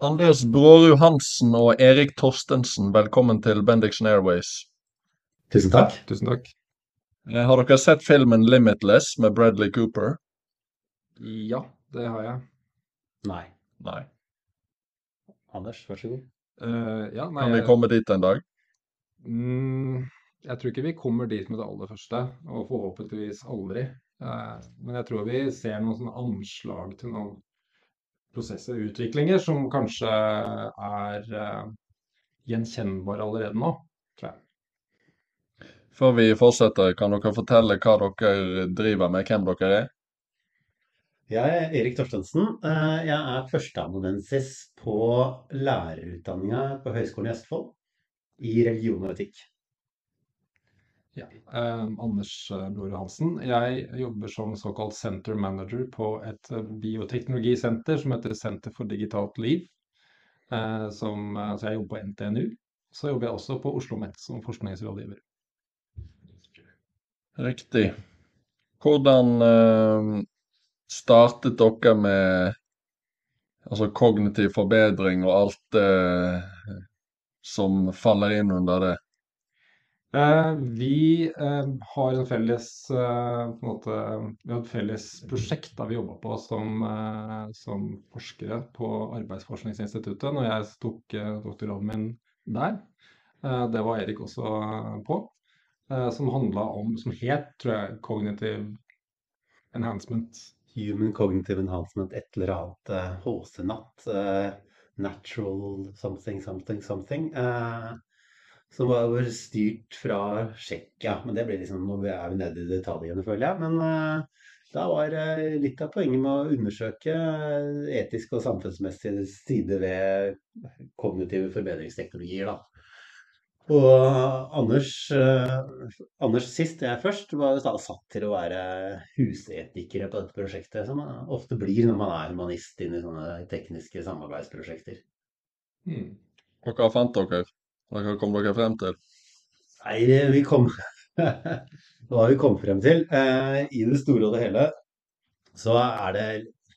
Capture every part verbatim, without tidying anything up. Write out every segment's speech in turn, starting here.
Anders Brårud Hansen og Erik Torstensen, velkommen til Bendixen Airways. Tusen takk. Tusen takk. Eh, Har dere sett filmen Limitless med Bradley Cooper? Ja, det har jeg. Nei. Nei. Anders, vær så god. Eh, ja, nei, Kan vi jeg, komme dit en dag? mm, jeg tror ikke vi kommer dit med det aller første, og forhåpentligvis aldri. Eh, men jeg tror vi ser noen sånne anslag til noen prosesser og utviklinger som kanskje er eh, gjenkjennbare allerede nå, tror jeg. Før vi fortsetter, kan dere fortelle hva dere driver med, hvem dere er? Jeg er Erik Torstensen. Eh, Jeg er førsteamanuensis på lærerutdanninga på Høgskolen i Østfold i religion og etikk. Ja. Eh, Anders eh, Brårud Hansen. Jeg jobber som såkalt center manager på et eh, bioteknologisenter som heter Center for Digitalt Liv. Eh, som, eh, så jeg jobber på N T N U. Så jobber jeg også på OsloMet som forskningsrådgiver. Riktig. Hvordan eh, startet dere med altså kognitiv forbedring og alt eh, som faller inn under det? Eh, vi eh, har en felles, eh, på en måte, vi har et felles prosjekt da vi jobbet på som, eh, som forskere på Arbeidsforskningsinstituttet når jeg tok eh, doktorgraden min der. Eh, det var Erik også eh, på. Eh, som handlet om, som het, tror jeg, Cognitive Enhancement. Human Cognitive Enhancement, et eller annet eh, H C-natt. eh, Natural something, something, something. eh, Som var vel styrt fra Tsjekkia. Men det blir liksom, nå er vi nede i detaljene, føler jeg. Men eh, da var eh, litt av poenget med å undersøke eh, etiske og samfunnsmessige sider ved kognitive forbedringsteknologier, da. Og Anders, eh, Anders sist, jeg først, var da satt til å være husetikere på dette prosjektet, som man ofte blir når man er humanist inne i sånne tekniske samarbeidsprosjekter. Hmm. Hva fant dere? Hva kom dere frem til? Nei, vi kom Hva vi kom frem til, eh, i det store og det hele, så er det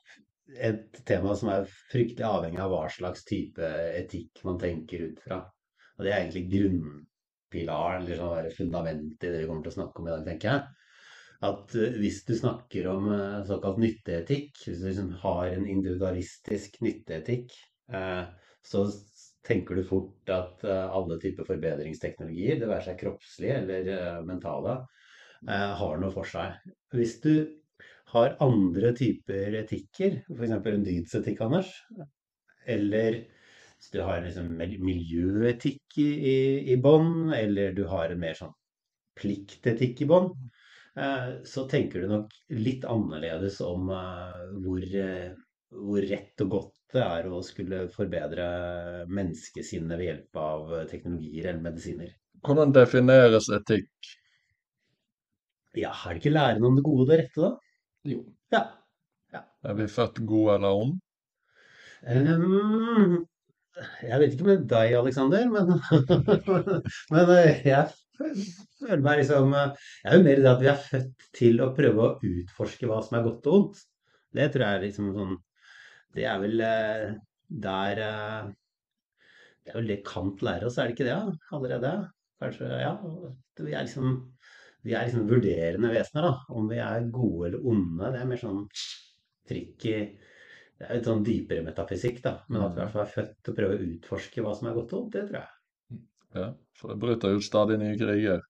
et tema som er fryktelig avhengig av hva slags type etikk man tenker ut fra. Og det er egentlig grunnpilaren, eller sånn der fundamentet i det vi kommer til å snakke om i dag, tenker jeg. At eh, hvis du snakker om eh, såkalt nytteetikk, hvis du liksom har en individualistisk nytteetikk, eh, så s- tenker du fort at eh, alle typer forbedringsteknologier, det være seg kroppslige eller eh, mentale, eh, har noe for seg. Hvis du har andre typer etikker, for eksempel en dydsetikk, Anders, eller hvis du har liksom mil- miljøetikk i, i, i bånn, eller du har en mer sånn pliktetikk i bånn, eh, så tenker du nok litt annerledes om eh, hvor, eh, hvor rett og godt det er å skulle forbedre menneskesinnet ved hjelp av eh, teknologier eller medisiner. Hvordan defineres etikk? Ja, er det ikke læren om det gode og det rette, da? Jo. Ja. Er vi født gode eller ond? Ehm, jeg vet ikke med deg, Alexander, men, men eh, jeg føler meg liksom eh, Jeg er jo mer i det at vi er født til å prøve å utforske hva som er godt og ondt. Det tror jeg er liksom sånn Det er vel eh, der eh, Det er vel det Kant lærer oss, er det ikke det? Ja? Allerede? Kanskje, ja. Vi er liksom Vi er liksom vurderende vesener, da. Om vi er gode eller onde, det er mer sånn tricky Det er litt sånn dypere metafysikk, da. Men at vi i hvert fall er født til å prøve å utforske hva som er godt og ondt, det tror jeg. Ja, for det bryter ut stadig nye kriger.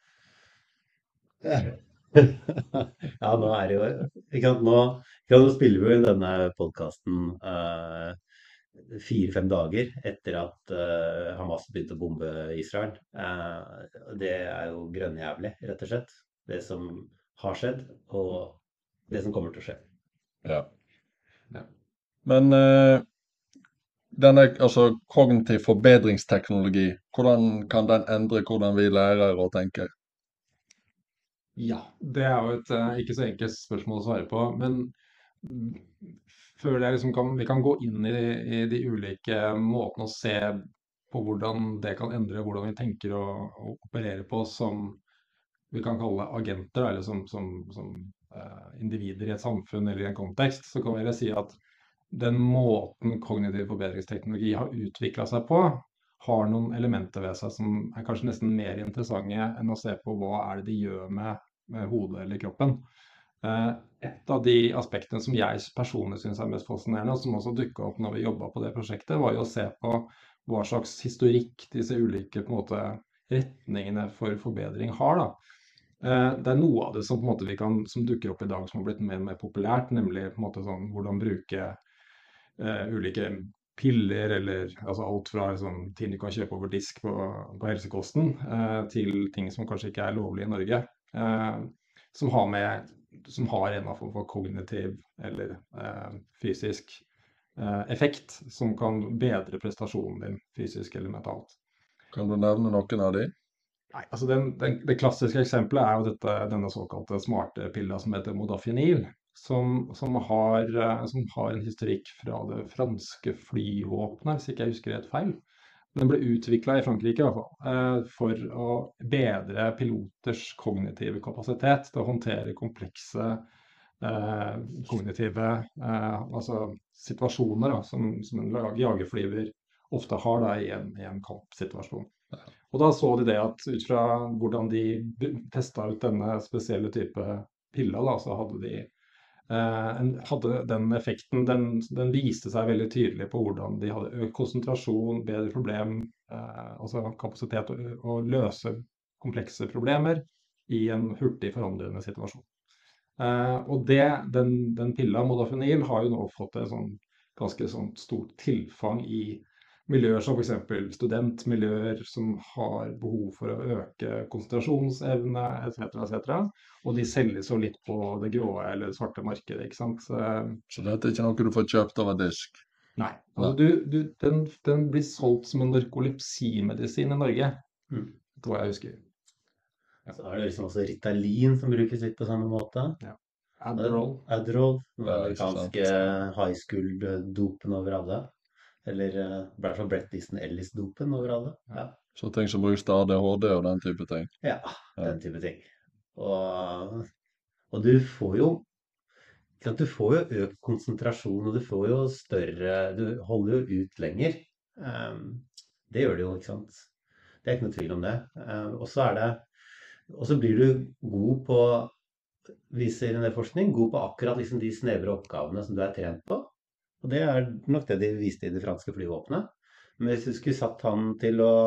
Ja, nå er det jo ikke sant, nå, ikke sant, nå spiller vi jo inn denne podkasten uh, fire-fem dager etter at eh, Hamas begynte å bombe Israel. Eh, det er jo grønnjævlig, rett og slett. Det som har skjedd, og det som kommer til å skje. Ja. Ja. Men eh, denne altså, kognitiv forbedringsteknologi, hvordan kan den endre hvordan vi lærer og tenker? Ja, det er jo et eh, ikke så enkelt spørsmål å svare på, men mm, føler jeg liksom kan, vi kan gå inn i, i de ulike måtene å se på hvordan det kan endre hvordan vi tenker og, og opererer på som vi kan kalle agenter, da, eller som, som, som eh, individer i et samfunn eller i en kontekst. Så kan vi si at den måten kognitiv forbedringsteknologi har utviklet seg på, har noen elementer ved seg som er kanskje nesten mer interessante enn å se på hva er det de gjør med, med hodet eller kroppen. Eh, et av de aspektene som jeg personlig synes er mest fascinerende, og som også dukket opp når vi jobbet på det prosjektet, var jo å se på hva slags historikk disse ulike på en måte, retningene for forbedring har. Da. Eh, det er noe av det som, på en måte, vi kan, som dukker opp i dag som har blitt mer og mer populært, nemlig på en måte, sånn, hvordan bruke eh, ulike piller, eller altså alt fra liksom, ting du kan kjøpe over disk på, på helsekosten, eh, til ting som kanskje ikke er lovlige i Norge, eh, som har, med, som har en form for kognitiv eller eh, fysisk eh, effekt, som kan bedre prestasjonen din, fysisk eller mentalt. Kan du nevne noen av de? Nei, altså den, den, det klassiske eksempelet er jo dette, denne såkalte smarte pilla som heter modafinil, som, som, har, som har en historikk fra det franske flyvåpenet, hvis ikke jeg husker helt feil. Den ble utviklet i Frankrike i hvert fall, for å bedre piloters kognitive kapasitet til å håndtere komplekse eh, kognitive eh, altså situasjoner da, som, som en jagerflyver ofte har da, i, en, i en kampsituasjon. Og da så de det at ut fra hvordan de testet ut denne spesielle type pilla, da, så hadde de eh, hadde den effekten, den, den viste seg veldig tydelig på hvordan de hadde økt konsentrasjon, bedre problem, eh, altså kapasitet å, å løse komplekse problemer i en hurtig forandrende situasjon. Eh, og det, den, den pilla, modafinil, har jo nå fått et sånn, ganske sånn stort tilfang i miljøer som for eksempel studentmiljøer som har behov for å øke konsentrasjonsevne, et cetera, et cetera. Og de selges jo litt på det grå eller det svarte markedet, ikke sant? Så, Så dette er ikke noe du får kjøpt over disk? Nei. Altså, du, du, den, den blir solgt som en narkolepsimedisin i Norge, mm. Det tror jeg husker. Ja. Så er det liksom også Ritalin som brukes litt på samme måte. Ja. Adderall. Adderall, den amerikanske high school-dopen over alle. Eller i hvert fall Bret Easton Ellis-dopen over alle. Ja. Så ting som brukes til A D H D og den type ting? Ja, den type ting. Og, og du får jo du får jo økt konsentrasjon, og du får jo større, du holder jo ut lenger. Um, det gjør det jo, ikke sant? Det er ikke noe tvil om det. Um, og så er det, og så blir du god på, viser en del forskning, god på akkurat liksom de snevre oppgavene som du er trent på. Og det er nok det de viste i det franske flyvåpenet. Men hvis du skulle satt han til å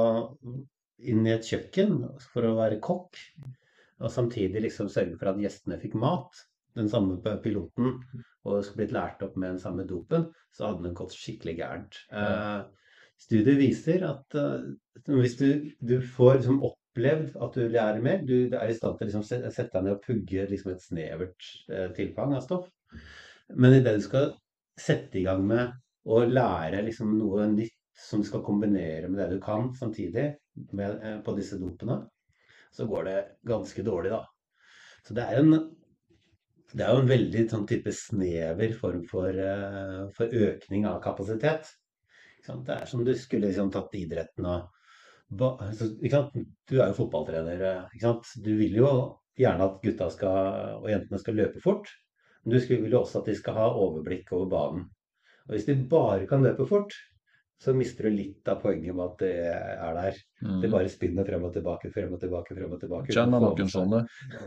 inn i et kjøkken for å være kokk, og samtidig liksom sørge for at gjestene fikk mat, den samme piloten, og skulle blitt lært opp med den samme dopen, så hadde den gått skikkelig gærent. Uh, studier viser at uh, hvis du, du får liksom opplevd at du lærer mer, du, du er i stand til å liksom sette deg ned og pugge liksom et snevert uh, tilfang av stoff. Men i det du skal sette i gang med å lære liksom noe nytt som du skal kombinere med det du kan samtidig med, eh, på disse dopene, så går det ganske dårlig da. Så det er, en, det er jo en veldig sånn type snever form for, uh, for økning av kapasitet. Ikke sant? Det er som du skulle liksom tatt idretten og ba, så, ikke sant? Du er jo fotballtrener, ikke sant? Du vil jo gjerne at gutta skal, og jentene skal løpe fort. Men du vil jo også at de skal ha overblikk over banen. Og hvis de bare kan løpe fort, så mister du litt av poenget med at det er der. Mm. Det bare spinner frem og tilbake, frem og tilbake, frem og tilbake. Kjenner noen sånne?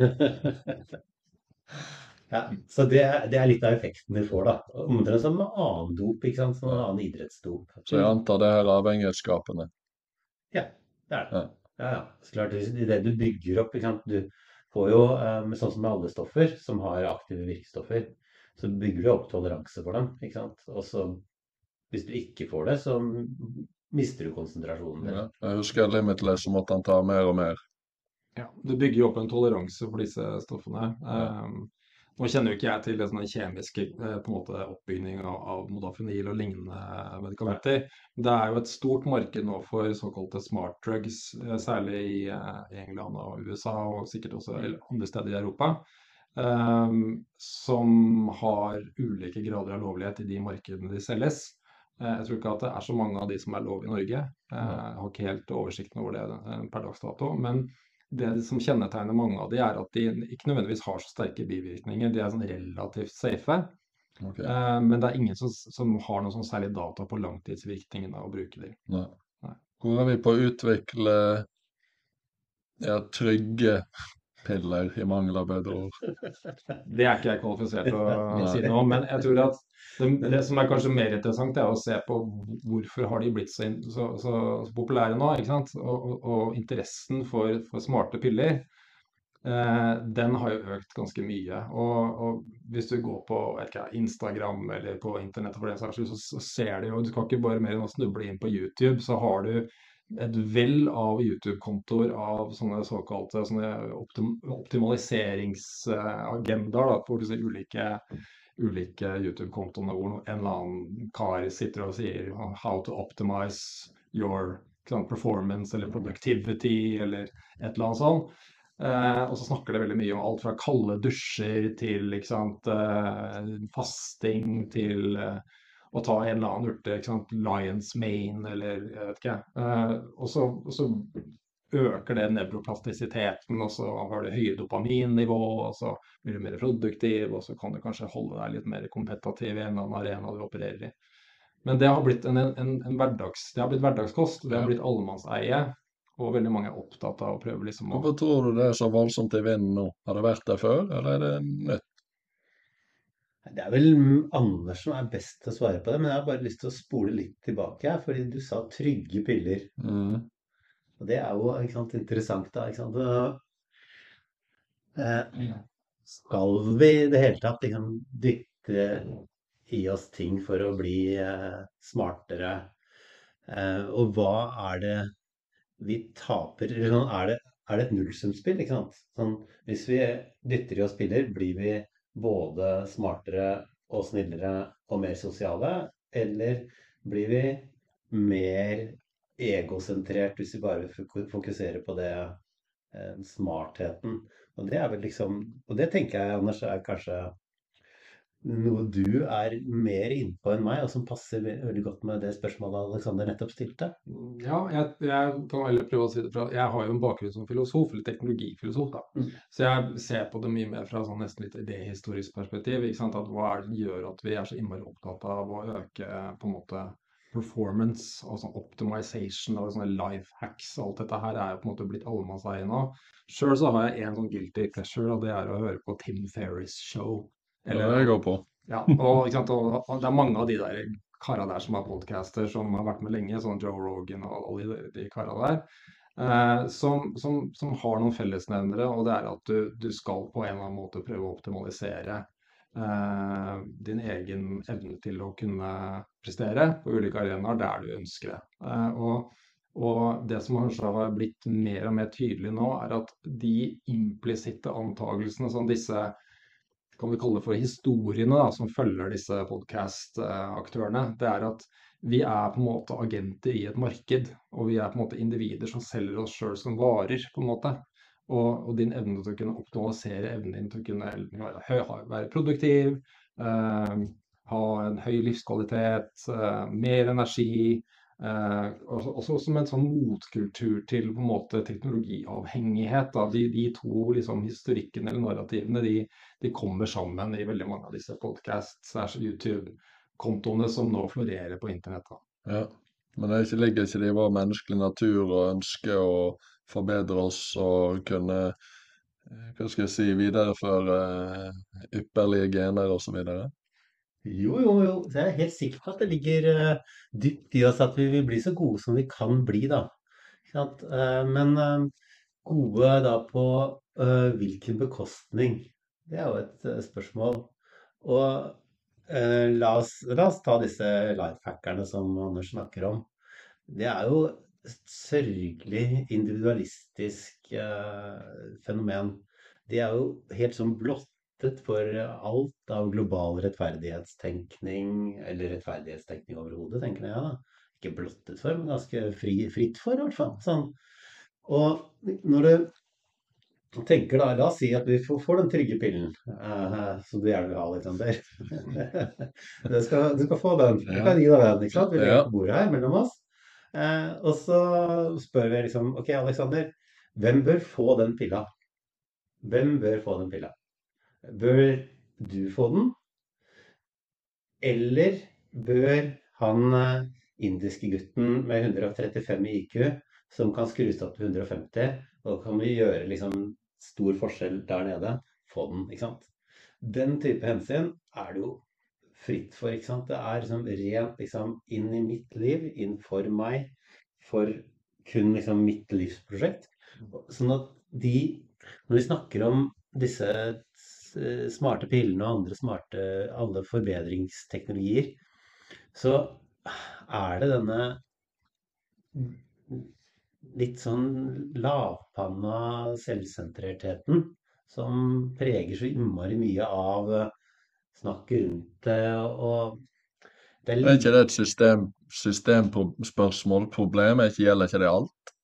Ja, så det, det er litt av effekten vi får da. Omtrent som med annen dop, ikke sant? Som en annen idrettsdop. Så jeg antar det her avhengighetsskapene? Ja, det er det. Ja, ja. ja. Så klart, det er det du bygger opp, ikke sant? Du får jo, med sånn som med alle stoffer som har aktive virkestoffer, så bygger du opp toleranse for dem, ikke sant? Og så, hvis du ikke får det, så mister du konsentrasjonen. Ja, jeg husker Limitless, så måtte han ta mer og mer. Ja, du bygger jo opp en toleranse for disse stoffene. Ja. Um, nå kjenner jo ikke jeg til det sånne kjemiske på en måte, oppbygning av, av modafinil og lignende medikamenter. Det er jo et stort marked nå for såkalte smart drugs, særlig i, i England og U S A, og sikkert også andre steder i Europa, um, som har ulike grader av lovlighet i de markedene de selges. Uh, jeg tror ikke at det er så mange av de som er lov i Norge. Uh, jeg har ikke helt oversikten over det uh, per dags dato, men det som kjennetegner mange av de er at de ikke nødvendigvis har så sterke bivirkninger. De er sånn relativt safe. Ok, Eh, men det er ingen som, som har noe sånn særlig data på langtidsvirkningene av å bruke dem. nei. Nei. Hvor er vi på å utvikle ja, trygge piller i mangel av bedre ord? Det er ikke jeg kvalifisert til å Nei. si noe om, men jeg tror at det, det som er kanskje mer interessant, er å se på hvorfor har de blitt så, in- så, så, så populære nå, ikke sant? Og, og, og interessen for, for smarte piller, eh, den har jo økt ganske mye. Og, og hvis du går på vet ikke, jeg, Instagram eller på internett for den saks skyld, så, så ser du jo, du kan ikke bare mer enn å snuble inn på YouTube, så har du et vell av YouTube-kontoer av sånne såkalte sånne optim optimaliseringsagendaer, da, for disse ulike, ulike YouTube-kontoene hvor en eller annen kar sitter og sier how to optimize your ikke sant, performance eller productivity eller et eller annet sånt. Eh, og så snakker det veldig mye om alt fra kalde dusjer til ikke sant, eh, fasting til eh, å ta en eller annen urte, ikke sant, Lions Mane eller jeg vet ikke. Eh, og så, og så øker det nevroplastisiteten, og så har du høye dopaminnivå, og så blir du mer produktiv, og så kan du kanskje holde deg litt mer kompetativ i en eller annen arena du opererer i. Men det har blitt en, en, en hverdags, det har blitt hverdagskost, det har Ja. blitt allemannseie, og veldig mange er opptatt av å prøve liksom å Hvorfor tror du det er så voldsomt i vinden nå? Har det vært der før, eller er det nytt? Det er vel Anders som er best til å svare på det, men jeg har bare lyst til å spole litt tilbake her, fordi du sa trygge piller. Mm. Og det er jo ikke sant, interessant da, ikke sant? Og, eh, skal vi i det hele tatt liksom, dytte i oss ting for å bli eh, smartere? Eh, og hva er det vi taper? Eller sånn, er det, er det et nullsumspill, ikke sant? Sånn, hvis vi dytter i oss piller, blir vi både smartere og snillere og mer sosiale, eller blir vi mer egosentrert hvis vi bare fok- fokuserer på det eh, smartheten? Og det er vel liksom, og det tenker jeg, Anders, er kanskje noe du er mer innpå enn meg, og som passer ve- veldig godt med det spørsmålet Alexander nettopp stilte. Ja, jeg, jeg kan heller prøve å si det fra Jeg har jo en bakgrunn som filosof, eller teknologifilosof, da. Mm. Så jeg ser på det mye mer fra sånn nesten litt idehistorisk perspektiv. Ikke sant? At hva er det som gjør at vi er så innmari opptatt av å øke på en måte performance og sånn optimization og sånne life hacks. Alt dette her er jo på en måte blitt allemannseie nå. Sjøl så har jeg en sånn guilty pleasure, og det er å høre på Tim Ferriss show. Det er det jeg går på. Ja, og, ikke sant, og, og det er mange av de der karene der som har podcaster, som har vært med lenge, sånn Joe Rogan og alle de, de karene der, eh, som, som, som har noen fellesnevnere, og det er at du, du skal på en eller annen måte prøve å optimalisere eh, din egen evne til å kunne prestere på ulike arenaer der du ønsker det. Eh, og, og det som kanskje har blitt mer og mer tydelig nå, er at de implisitte antagelsene som disse kan vi kalle det for historiene da, som følger disse podcast-aktørene, det er at vi er på en måte agenter i et marked, og vi er på en måte individer som selger oss selv som varer, på en måte. Og, og din evne til å kunne optimalisere evnen din til å kunne være, hø- være produktiv, eh, ha en høy livskvalitet, eh, mer energi, eh, også, også som en sånn motkultur til på en måte teknologiavhengighet. Da. De, de to liksom, historikkene eller narrativene, de, de kommer sammen i veldig mange av disse podcasts, YouTube-kontoene som nå florerer på internett. Da. Ja. Men det er ikke, ligger ikke det i vår menneskelige natur å ønske å forbedre oss og kunne, eh, hva skal jeg si, videreføre eh, ypperlige gener og så videre? Jo, jo, jo. Så jeg er helt sikker på at det ligger eh, dypt i oss at vi vil bli så gode som vi kan bli, da. Ikke sant? Eh, men eh, gode da på eh, hvilken bekostning? Det er jo et eh, spørsmål. Og eh, la oss, la oss ta disse lifehackerne som Anders snakker om. Det er jo et sørgelig individualistisk eh, fenomen. De er jo helt sånn blottet for alt av global rettferdighetstenkning, eller rettferdighetstenkning overhodet, tenker jeg da. Ikke blottet for, men ganske fri, fritt for, i hvert fall. Sånn. Og når du tenker da, la oss si at vi får, får den trygge pillen, eh, som du gjerne vil ha, Alexander. Du skal, du skal få den. Jeg Ja. kan gi deg den, ikke sant? Vi legger Ja. på bordet her mellom oss. Eh, og så spør vi liksom, ok, Alexander, hvem bør få den pilla? Hvem bør få den pilla? Bør du få den? Eller bør han eh, indiske gutten med hundre og trettifem i I Q, som kan skrus opp til hundre og femti, og kan vi gjøre liksom stor forskjell der nede, få den, ikke sant? Den type hensyn er det jo fritt for, ikke sant? Det er liksom rent liksom inn i mitt liv, inn for meg, for kun liksom mitt livsprosjekt. Sånn at de, når vi snakker om disse eh, smarte pillene og andre smarte, alle forbedringsteknologier, så er det denne litt sånn lavpanna selvsentrertheten som preger så innmari mye av eh, snakket rundt det, og det er Er litt ikke det et system, systemspørsmål, problem? Er ikke, gjelder ikke det alt?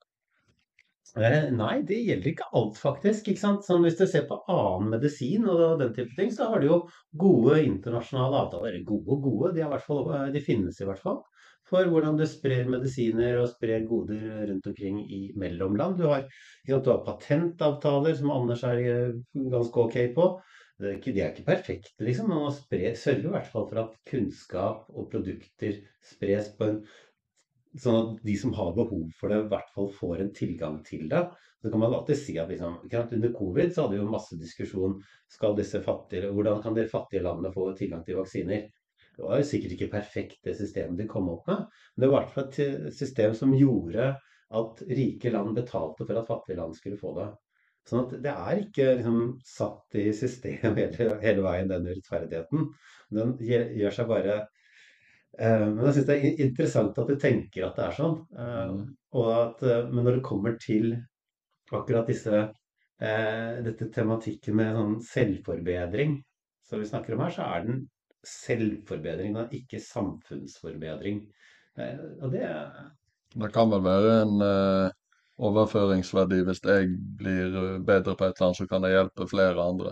Eh, Nei, det gjelder ikke alt faktisk, ikke sant? Sånn, hvis du ser på annen medisin og den type ting, så har de jo gode internasjonale avtaler. Eller gode og gode, de, er i hvert fall, eh, de finnes i hvert fall. For hvordan du sprer medisiner og sprer goder rundt omkring i mellomland. Du har, ikke sant, du har patentavtaler, som Anders er eh, ganske ok på. Det er ikke, de er ikke perfekte, liksom, men man sprer, sørger i hvert fall for at kunnskap og produkter spres på en sånn at de som har behov for det, i hvert fall får en tilgang til det. Så kan man alltid si at liksom, ikke sant, under covid så hadde vi jo masse diskusjon, skal disse fattige, hvordan kan de fattige landene få tilgang til vaksiner? Det var jo sikkert ikke perfekt det systemet de kom opp med, men det var i hvert fall et system som gjorde at rike land betalte for at fattige land skulle få det. Sånn at det er ikke liksom, satt i system hele, hele veien, den urettferdigheten. Den gjør gjør seg bare Eh, Men jeg synes det er in- interessant at du tenker at det er sånn. eh, Mm. Og at, eh, men når det kommer til akkurat disse, eh, dette tematikken med sånn selvforbedring, som vi snakker om her, så er den selvforbedring, den er ikke samfunnsforbedring. Eh, Og det er Det kan vel være en eh, overføringsverdi hvis jeg blir eh, bedre på et eller annet, så kan jeg hjelpe flere andre.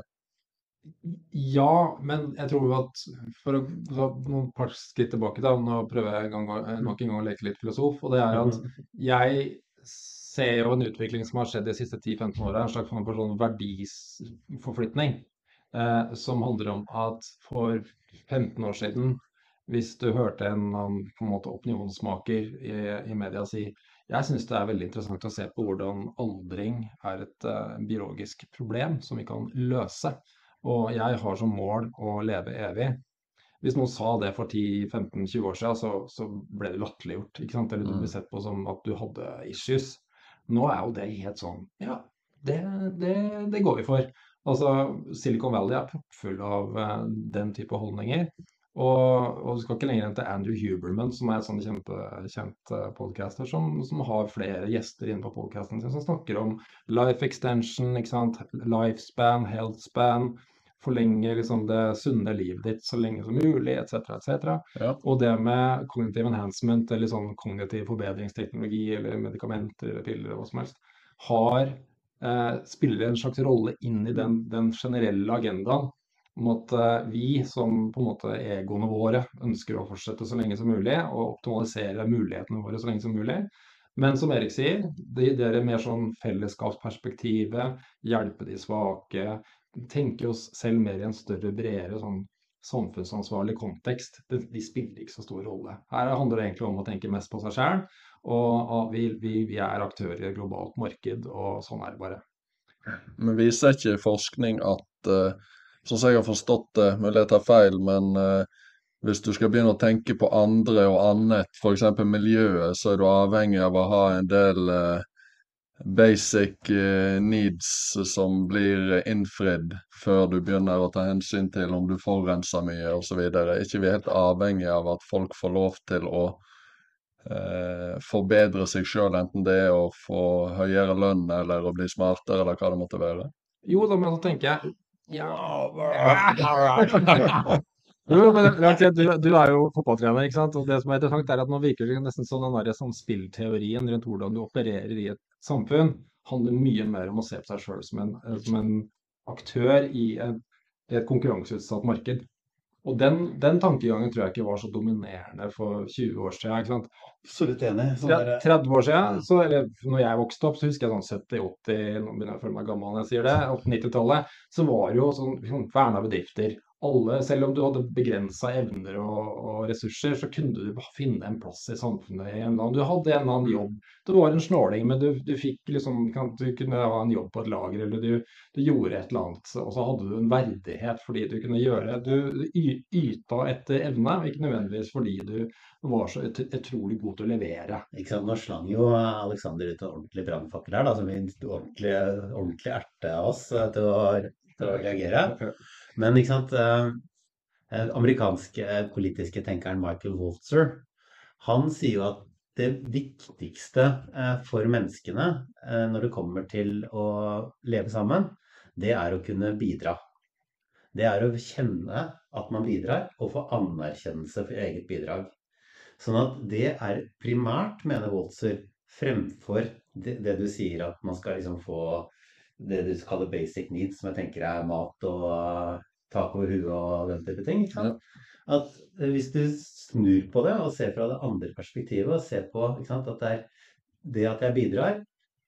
Ja, men jeg tror jo at for å ta noen par skritt tilbake da, nå prøver jeg en gang, å- eh, nok en gang å leke litt filosof, og det er at jeg ser jo en utvikling som har skjedd de siste ti til femten årene, en slags form for sånn verdisforflytning, eh, som handler om at for femten år siden, hvis du hørte en, eller annen, på en måte opinionsmaker i, i media si, jeg synes det er veldig interessant å se på hvordan aldring er et eh, biologisk problem som vi kan løse. Og jeg har som mål å leve evig. Hvis noen sa det for ti femten tjue år siden, så, så ble det latterliggjort, ikke sant? Eller du ble Mm. sett på som at du hadde issues. Nå er jo det helt sånn, ja, det, det, det går vi for. Altså, Silicon Valley er proppfull av eh, den type holdninger. Og, og du skal ikke lenger enn til Andrew Huberman, som er en sånn kjempekjent uh, podcaster, som, som har flere gjester inne på podcasten sin, som snakker om life extension, ikke sant? Lifespan, healthspan, forlenge liksom det sunne livet ditt så lenge som mulig, et cetera, et cetera. Ja. Og det med cognitive enhancement, eller sånn kognitiv forbedringsteknologi, eller medikamenter, eller piller, eller hva som helst, har, eh, spiller en slags rolle inn i den, den generelle agendaen om at eh, vi som på en måte egoene våre ønsker å fortsette så lenge som mulig, og optimalisere mulighetene våre så lenge som mulig. Men som Erik sier, det, det er mer sånn fellesskapsperspektivet, hjelpe de svake, tenke oss selv mer i en større, bredere sånn samfunnsansvarlig kontekst. De, de spiller ikke så stor rolle. Her handler det egentlig om å tenke mest på seg selv, og, og vi, vi, vi er aktører i et globalt marked, og sånn er det bare. Men viser ikke forskning at, eh, sånn som jeg har forstått det, mulig jeg tar feil, men eh, hvis du skal begynne å tenke på andre og annet, for eksempel miljøet, så er du avhengig av å ha en del eh, basic eh, needs som blir innfridd før du begynner å ta hensyn til om du forurenser mye og så videre. Er ikke vi helt avhengig av at folk får lov til å eh, forbedre seg selv, enten det er å få høyere lønn eller å bli smartere eller hva det måtte være? Jo, da, men så tenker jeg ja. Jo, men rart sett, du, du er jo fotballtrener, ikke sant? Og det som er interessant er at nå virker det nesten sånn den der sånn spillteorien rundt hvordan du opererer i et samfunn, handler mye mer om å se på seg selv som en, som en aktør i et, i et konkurranseutsatt marked. Og den, den tankegangen tror jeg ikke var så dominerende for tjue år siden, ikke sant? absolutt enig. Sånn Tre- der, tretti år siden, så, eller når jeg vokste opp, så husker jeg sånn sytti åtti, nå begynner jeg å føle meg gammel når jeg sier det, åtti nittitallet, så var det jo sånn, sånn verna bedrifter. alle, selv om du hadde begrensa evner og, og ressurser, så kunne du bare finne en plass i samfunnet. I en eller annen, du hadde en eller annen jobb. Du var en snåling, men du, du fikk liksom, kan- du kunne ha en jobb på et lager, eller du, du gjorde et eller annet, og så hadde du en verdighet fordi du kunne gjøre, du y- yta etter evne, og ikke nødvendigvis fordi du var så ut- utrolig god til å levere. Ikke sant? Nå slang jo Alexander ut en ordentlig brannfakkel her, da, som vi ordentlig, ordentlig erte av oss eh, til å, til å reagere. Men ikke sant, eh, eh, amerikanske eh, politiske tenkeren Michael Walzer, han sier jo at det viktigste eh, for menneskene eh, når det kommer til å leve sammen, det er å kunne bidra. Det er å kjenne at man bidrar, og få anerkjennelse for eget bidrag. Sånn at det er primært, mener Walzer, fremfor det, det du sier at man skal liksom få det du kaller basic needs, som jeg tenker er mat og uh, tak over huet og den type ting. Ikke sant? At eh, hvis du snur på det og ser fra det andre perspektivet, og ser på ikke sant, at det er det at jeg bidrar,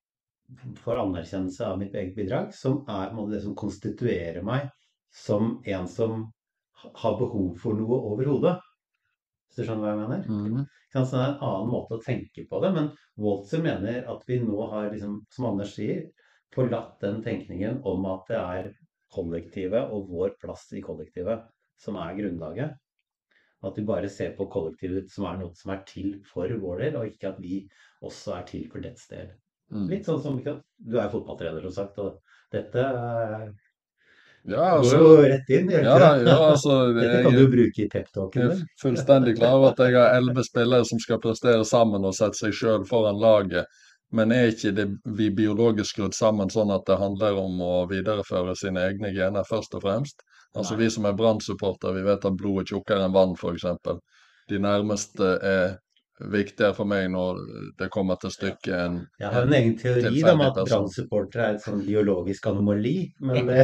får anerkjennelse av mitt eget bidrag, som er på en måte det som konstituerer meg som en som ha- har behov for noe over hodet. Hvis du skjønner hva jeg mener? Mhm. Ikke sant, så det er en annen måte å tenke på det, men Walzer mener at vi nå har, liksom, som Anders sier, forlatt den tenkningen om at det er kollektivet og vår plass i kollektivet som er grunnlaget. At vi bare ser på kollektivet som er noe som er til for vår del, og ikke at vi også er til for dets del. Mm. Litt sånn som, ikke sant, du er fotballtrener som sagt, og dette eh, Ja, går altså, jo rett inn, gjør det ja, ikke da, det? ja, altså, Dette kan du jeg, jo bruke i pep-talken jeg er din. fullstendig klar over at jeg har elleve spillere som skal prestere sammen og sette seg selv foran laget. Men er ikke det vi biologisk skrudd sammen sånn at det handler om å videreføre sine egne gener først og fremst? Altså Nei. vi som er Brann-supporter, vi vet at blod er tjukkere enn vann, for eksempel. De nærmeste er viktigere for meg når det kommer til stykket enn Jeg har en egen teori da, om tilfeldig at person. Brann-supportere er et sånn biologisk anomali, men det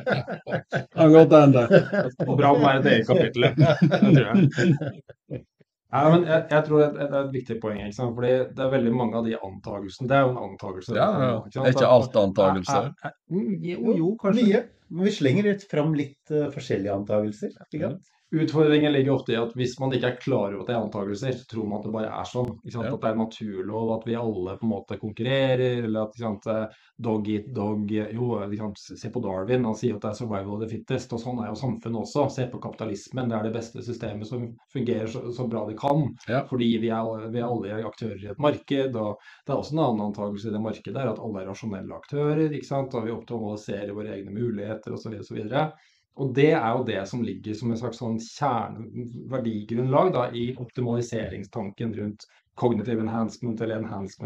Kan godt hende. Og Brann er et eget kapittel, det tror jeg. Ja, men jeg, jeg tror det er, det er et viktig poeng, ikke sant? Fordi det er veldig mange av de antagelsene. Det er jo en antagelse. Ja, det ja. kommer, ikke Er sant? ikke At- alt antagelser? Eh, eh, eh, Jo, jo, kanskje. Mye. Men vi slenger litt fram litt eh, forskjellige antagelser. Ikke sant? Utfordringen ligger ofte i at hvis man ikke er klar over at det er antagelser, så tror man at det bare er sånn. Ikke sant? Ja. At det er naturlov, at vi alle på en måte konkurrerer, eller at ikke sant, eh, dog eat dog. Jo, ikke sant, se på Darwin, han sier at det er survival of the fittest, og sånn er jo samfunnet også. Se på kapitalismen, det er det beste systemet som fungerer så, så bra det kan. Ja. Fordi vi er, vi er alle aktører i et marked, og det er også en annen antagelse i det markedet, er at alle er rasjonelle aktører, ikke sant? Og vi optimaliserer våre egne muligheter, osv. osv. Og det er jo det som ligger som en slags sånn kjerneverdigrunnlag da, i optimaliseringstanken rundt cognitive enhancement eller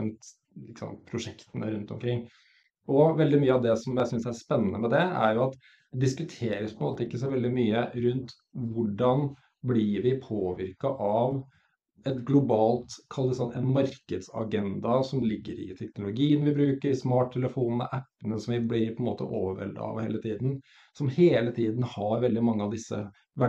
enhancement-prosjektene rundt omkring. Og veldig mye av det som jeg synes er spennende med det, er jo at det diskuteres på en måte ikke så veldig mye rundt hvordan blir vi påvirket av et globalt, kall det sånn, en markedsagenda som ligger i teknologien vi bruker, smarttelefonene, appene som vi blir på en måte overveldet av hele tiden, som hele tiden har veldig mange av disse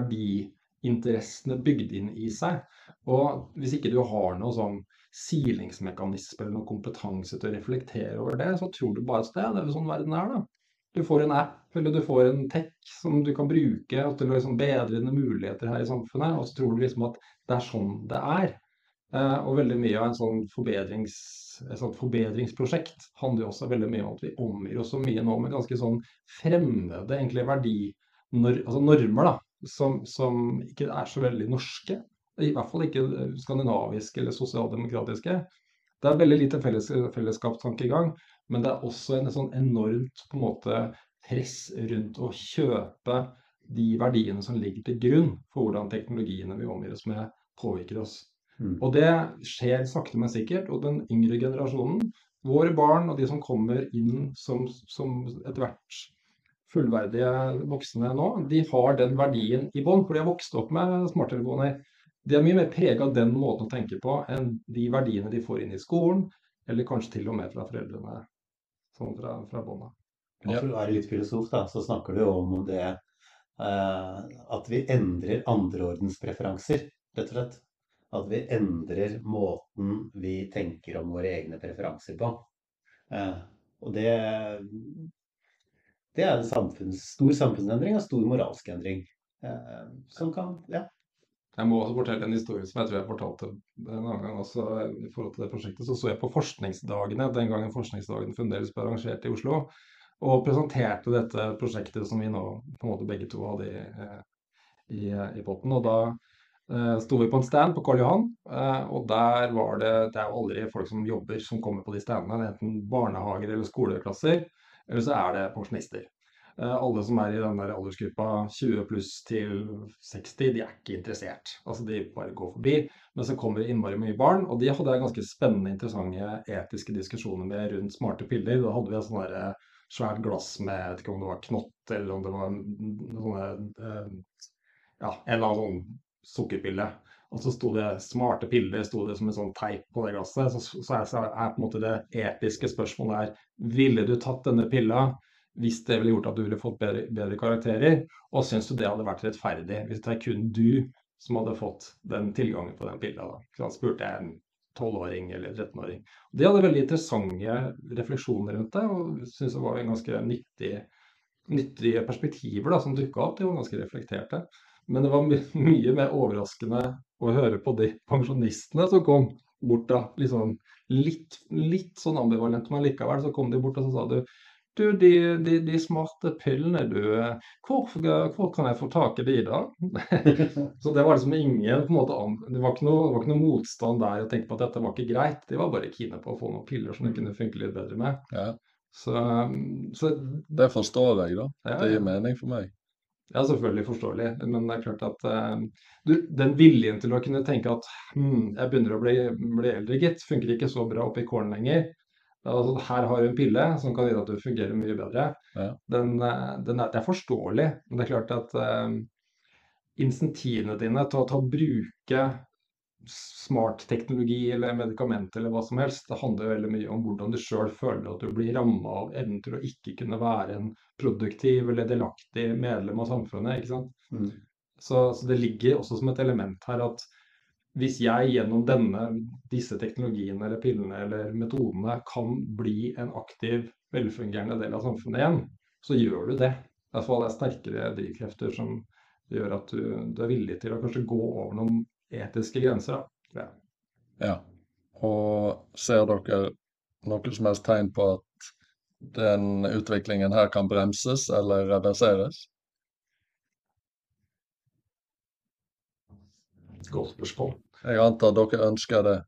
verdiinteressene bygd inn i seg. Og hvis ikke du har noe sånn silingsmekanisme eller noen kompetanse til å reflektere over det, så tror du bare at det, det er jo sånn verden er da. Du får en app, eller du får en tech som du kan bruke til å liksom bedre dine muligheter her i samfunnet, og så tror du liksom at det er sånn det er. Eh, og veldig mye av en sånn forbedrings, et sånt forbedringsprosjekt handler jo også veldig mye om at vi omgir oss så mye nå med ganske sånn fremmede egentlig verdi, nor, altså normer da, som, som ikke er så veldig norske, i hvert fall ikke skandinaviske eller sosialdemokratiske. Det er veldig lite felles, fellesskapstankegang, men det er også en sånn enormt på en måte press rundt å kjøpe de verdiene som ligger til grunn for hvordan teknologiene vi omgir oss med påvirker oss. Mm. Og det skjer sakte men sikkert, og den yngre generasjonen, våre barn og de som kommer inn som, som etter hvert fullverdige voksne nå, de har den verdien i bånd, for de har vokst opp med smarttelefoner. De er mye mer preget av den måten å tenke på enn de verdiene de får inn i skolen, eller kanskje til og med fra foreldrene, sånn fra, fra bånda. Og for å være litt filosof da, så snakker du om det eh, at vi endrer andreordens preferanser, rett og slett. At vi endrer måten vi tenker om våre egne preferanser på. Eh, og det, det er en samfunns, stor samfunnsendring og stor moralsk endring. eh, som kan, ja. Jeg må også fortelle en historie som jeg tror jeg fortalte en annen gang også. I forhold til det prosjektet, så så jeg på forskningsdagene, den gangen forskningsdagen fremdeles ble arrangert i Oslo, og presenterte dette prosjektet som vi nå på en måte begge to hadde i, eh, i, i potten. Og da eh, sto vi på en stand på Karl Johan, eh, og der var det, det er jo aldri folk som jobber som kommer på de standene, det er enten barnehager eller skoleklasser, eller så er det pensjonister. Eh, Alle som er i den der aldersgruppa tjue pluss til seksti, de er ikke interessert. Altså de bare går forbi. Men så kommer det innmari mye barn, og de hadde jeg ganske spennende, interessante etiske diskusjoner med rundt smarte piller. Da hadde vi et sånn der, eh, svært glass med, jeg vet ikke om det var knott, eller om det var en, en sånne, eh, ja, en eller annen sånn sukkerpille. Og så sto det smarte piller, sto det som en sånn teip på det glasset. Så, så er, så er på en måte det etiske spørsmålet her, ville du tatt denne pilla hvis det ville gjort at du ville fått bedre, bedre karakterer, og synes du det hadde vært rettferdig, hvis det er kun du som hadde fått den tilgangen på den pilla da. Så spurte jeg en tolvåring eller trettenåring. De hadde veldig interessante refleksjoner rundt det, og synes det var en ganske nyttig, nyttige perspektiver da, som dukket opp. De var ganske reflekterte. Men det var my mye mer overraskende å høre på de pensjonistene som kom bort da, liksom litt, litt sånn ambivalent, men likevel så kom de bort og så sa du, du, de, de, de smarte pillene, du, hvor, hvor kan jeg få tak i de da? Så det var liksom ingen, på en måte, det var ikke noe, det var ikke noe motstand der å tenke på at dette var ikke greit. De var bare kine på å få noen piller som de kunne funke litt bedre med. Ja, Så, så det forstår jeg da. ja, Det gir ja. mening for meg. Ja, selvfølgelig forståelig, men det er klart at eh, du, den viljen til å kunne tenke at hm, jeg begynner å bli, bli eldre, gitt, funker ikke så bra oppe i kålen lenger. Altså, her har du en pille som kan gjøre at du fungerer mye bedre. Ja. Den, eh, den er, det er forståelig, men det er klart at eh, insentivene dine til å, til å bruke smart teknologi eller medikament eller hva som helst, det handler veldig mye om hvordan du selv føler at du blir rammet av evnen til å ikke kunne være en produktiv eller delaktig medlem av samfunnet, ikke sant? Mm. Så, så det ligger også som et element her at hvis jeg gjennom denne, disse teknologiene eller pillene eller metodene kan bli en aktiv, velfungerende del av samfunnet igjen, så gjør du det. I hvert fall er det sterkere drivkrefter som gjør at du, du er villig til å kanskje gå over noen etiske grenser. Da. Ja. Ja. Og ser dere noe som helst tegn på at den utviklingen her kan bremses eller reverseres? Godt spørsmål. Jeg antar dere ønsker det.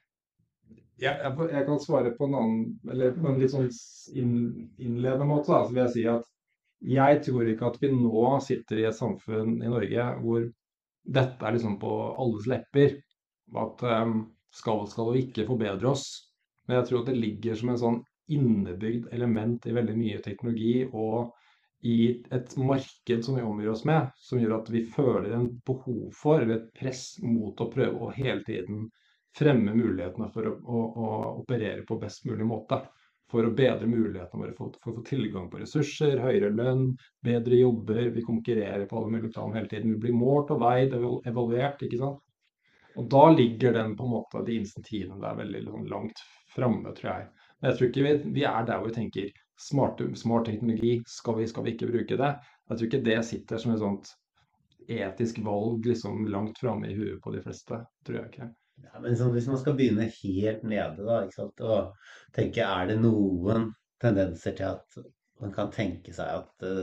Ja, jeg, jeg kan svare på en annen, eller på en litt sånn inn, innledende måte, da, så vil jeg si at jeg tror ikke at vi nå sitter i et samfunn i Norge hvor dette er liksom på alles lepper, at um, skal, skal vi ikke forbedre oss. Men jeg tror at det ligger som en sånn innebygd element i veldig mye teknologi og i et marked som vi omgir oss med, som gjør at vi føler en behov for, eller et press mot å prøve å hele tiden fremme mulighetene for å, å, å operere på best mulig måte. For å bedre mulighetene våre for, for å få tilgang på ressurser, høyere lønn, bedre jobber, vi konkurrerer på alle mulige plan hele tiden. Vi blir målt og veid, evaluert, ikke sant? Og da ligger den på en måte, de insentivene der veldig langt fremme, tror jeg. Men jeg tror ikke vi, vi er der hvor vi tenker, smart, smart teknologi, skal vi, skal vi ikke bruke det? Jeg tror ikke det sitter som et sånt etisk valg liksom langt fremme i huet på de fleste, tror jeg ikke. Ja, men sånn, hvis man skal begynne helt nede da, ikke sant, og tenke, er det noen tendenser til at man kan tenke seg at uh,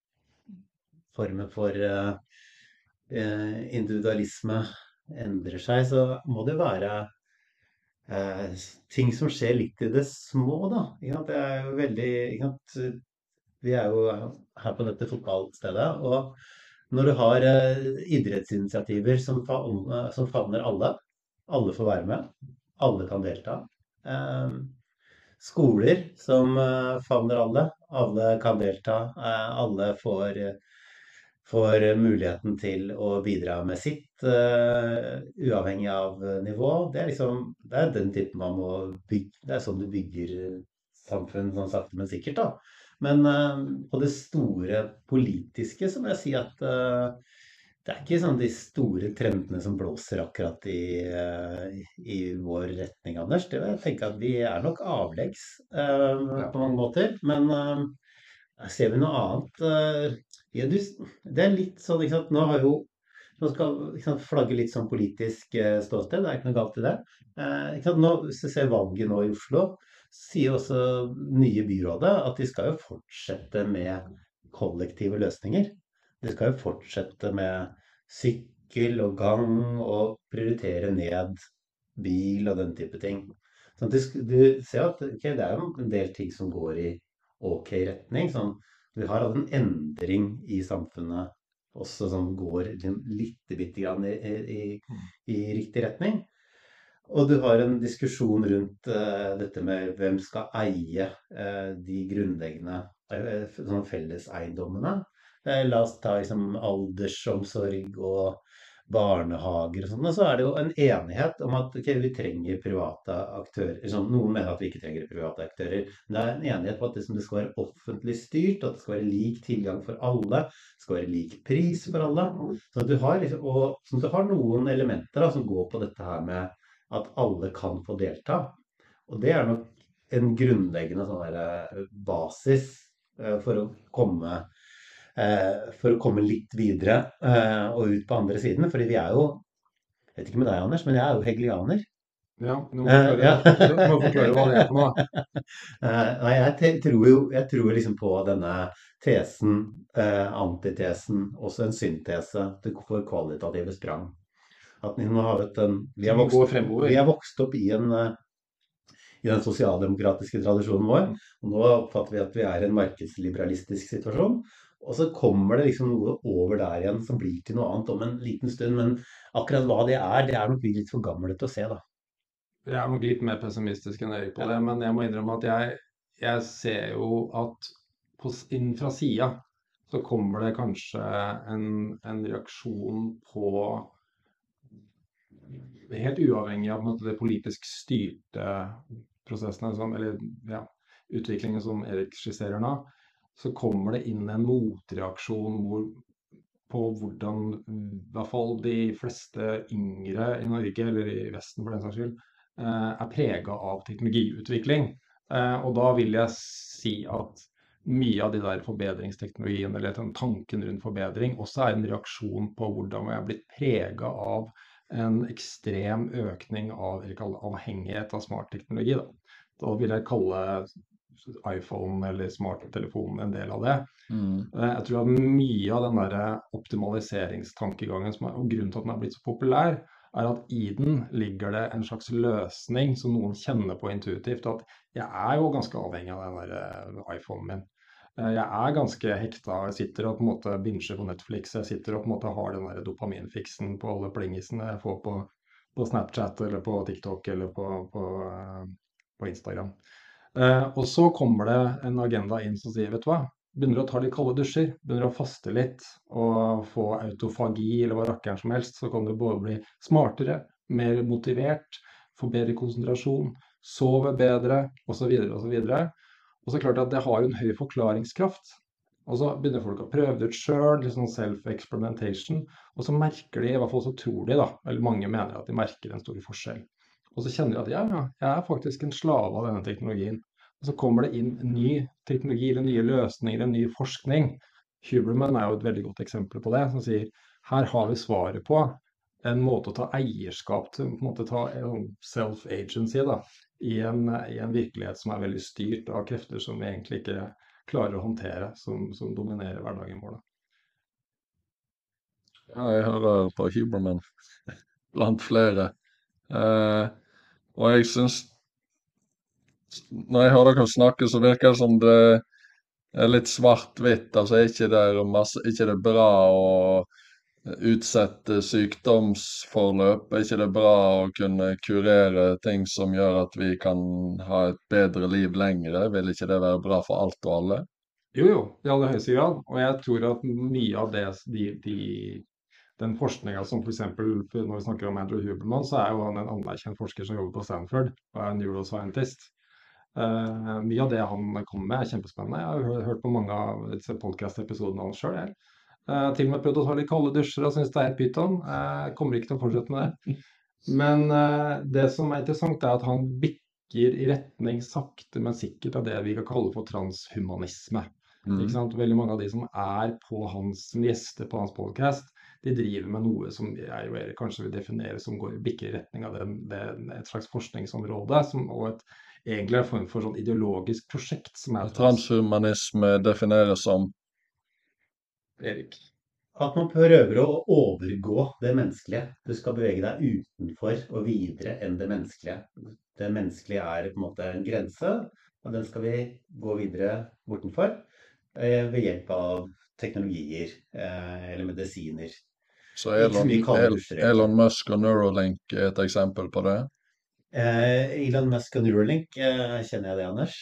formen for uh, uh, individualisme endrer seg, så må det være uh, ting som skjer litt i det små da, ikke sant? Det er jo veldig, ikke sant? Vi er jo her på dette fotballstedet, og når du har uh, idrettsinitiativer som, favner, som favner alle, alle får være med, alle kan delta. Eh, skoler som eh, favner alle, alle kan delta, eh, alle får, får muligheten til å bidra med sitt, eh, uavhengig av nivå. Det er liksom, det er den typen man må bygge, det er sånn du bygger samfunn sånn sakte, men sikkert da. Men eh, på det store politiske så må jeg si at eh, det er ikke sånn de store trendene som blåser akkurat i, i vår retning, Anders. Det vil jeg tenke at vi er nok avleggs uh, på mange måter. Men uh, Ser vi noe annet? eh, Ja, du, det er litt sånn, ikke sant. Nå har jo Nå skal ikke sant, flagge litt sånn politisk eh, ståsted, det er ikke noe galt i det. Eh, ikke sant? Nå, hvis du ser valget nå i Oslo, sier også nye byrådet at de skal jo fortsette med kollektive løsninger. De skal jo fortsette med sykkel og gang og prioritere ned bil og den type ting. Sånn at du, sk- du ser at ok, det er jo en del ting som går i ok retning. Sånn, vi har hatt en endring i samfunnet også som går liksom litt bitte grann i, i, i riktig retning. Og du har en diskusjon rundt eh, dette med hvem skal eie eh, de grunnleggende eh, sånn felleseiendommene. Eh, la oss ta liksom, aldersomsorg og barnehager og sånn. Og så er det jo en enighet om at ok, vi trenger private aktører. Sånn, noen mener at vi ikke trenger private aktører. Men det er en enighet på at det, som det skal være offentlig styrt, at det skal være lik tilgang for alle, det skal være lik pris for alle. Så at du har, liksom, og, så at du har noen elementer da, som går på dette her med at alle kan få delta. Og det er nok en grunnleggende sånn der, eh, basis eh, for å komme eh, for å komme litt videre eh, og ut på andre siden. Fordi vi er jo, jeg vet ikke med deg, Anders, men jeg er jo hegelianer. Ja, du må Eh, forklare, ja. du må forklare hva det er for noe. Eh, nei, jeg te- tror jo jeg tror liksom på denne tesen, eh, antitesen, også en syntese til- for kvalitative sprang. At vi, nå har vi, et, en, vi, er Som vokst, går fremover. vi er vokst opp i en eh, i den sosialdemokratiske tradisjonen vår. Og nå oppfatter vi at vi er i en markedsliberalistisk situasjon. Og så kommer det liksom noe over der igjen som blir til noe annet om en liten stund. Men akkurat hva det er, det er nok vi litt for gamle til å se, da. Jeg er nok litt mer pessimistisk enn Erik på det, men jeg må innrømme at jeg, jeg ser jo at på, s- inn fra sida så kommer det kanskje en, en reaksjon på, helt uavhengig av på en måte, det politisk styrte prosessene, som, eller ja, utviklingen som Erik skisserer nå, så kommer det inn en motreaksjon hvor, på hvordan i hvert fall de fleste yngre i Norge, eller i Vesten for den saks skyld, eh, er prega av teknologiutvikling. Eh, og da vil jeg si at mye av de der forbedringsteknologiene, eller den tanken rundt forbedring, også er en reaksjon på hvordan vi er blitt prega av en ekstrem økning av eller kalle det avhengighet av smartteknologi. Da. da vil jeg kalle iPhone eller smarttelefon en del av det. Mm. Eh, Jeg tror at mye av den der optimaliseringstankegangen som er, og grunnen til at den er blitt så populær, er at i den ligger det en slags løsning som noen kjenner på intuitivt. At jeg er jo ganske avhengig av den der eh, iPhonen min. Eh, Jeg er ganske hekta. Jeg sitter og på en måte binger på Netflix. Jeg sitter og på en måte har den der dopaminfiksen på alle plingisene jeg får på, på Snapchat eller på TikTok eller på, på, eh, på Instagram. Eh, og så kommer det en agenda inn som sier, vet du hva, begynner å ta litt kalde dusjer, begynner å faste litt og få autofagi eller hva rakkeren som helst, så kan du både bli smartere, mer motivert, få bedre konsentrasjon, sove bedre, og så videre og så videre. Og så er det klart at det har en høy forklaringskraft. Og så begynner folk å prøve det ut sjøl, litt sånn self-experimentation, og så merker de, i hvert fall så tror de da, eller mange mener at de merker en stor forskjell. Og så kjenner de at ja, ja, jeg er faktisk en slave av denne teknologien. Og så kommer det inn ny teknologi, eller nye løsninger, en ny forskning. Huberman er jo et veldig godt eksempel på det, som sier her har vi svaret på en måte å ta eierskap til, på en måte ta en self-agency da, i en, i en virkelighet som er veldig styrt av krefter som vi egentlig ikke klarer å håndtere, som, som dominerer hverdagen vår. Da. Ja, jeg hører på Huberman blant flere. Eh, og jeg syns Når jeg hører dere snakke, så virker det som det er litt svart-hvitt. Altså, er ikke det masse, ikke det bra å utsette sykdomsforløp? Er ikke det bra å kunne kurere ting som gjør at vi kan ha et bedre liv lengre? Vil ikke det være bra for alt og alle? Jo, jo, i aller høyeste grad. Og jeg tror at mye av det, de, de, den forskninga som f.eks. når vi snakker om Andrew Huberman, så er jo han en anerkjent forsker som jobber på Stanford og er en neuroscientist. Uh, mye av det han kommer med er kjempespennende. Jeg har hørt, hørt på mange av disse podcast-episodene hans sjøl. Uh, til og med prøvd å ta litt kalde dusjer og syns det er pyton. Jeg uh, kommer ikke til å fortsette med det. Men uh, det som er interessant, er at han bikker i retning sakte, men sikkert av det vi kan kalle for transhumanisme. Ikke Mm. sant? Veldig mange av de som er på hans, som gjester på hans podcast, de driver med noe som jeg og Erik kanskje vil definere som går bikker i retning av det, det, et slags forskningsområde, som, og et, egentlig en form for sånn ideologisk prosjekt som er Transhumanisme defineres som Erik. At man prøver å overgå det menneskelige. Du skal bevege deg utenfor og videre enn det menneskelige. Det menneskelige er på en måte en grense, og den skal vi gå videre bortenfor eh, ved hjelp av teknologier eh, eller medisiner. Så Ikke så Elon, mye kalde El, dusjer, egentlig. Elon Musk og Neuralink er et eksempel på det. Eh, Elon Musk og Neuralink, eh, kjenner jeg det, Anders?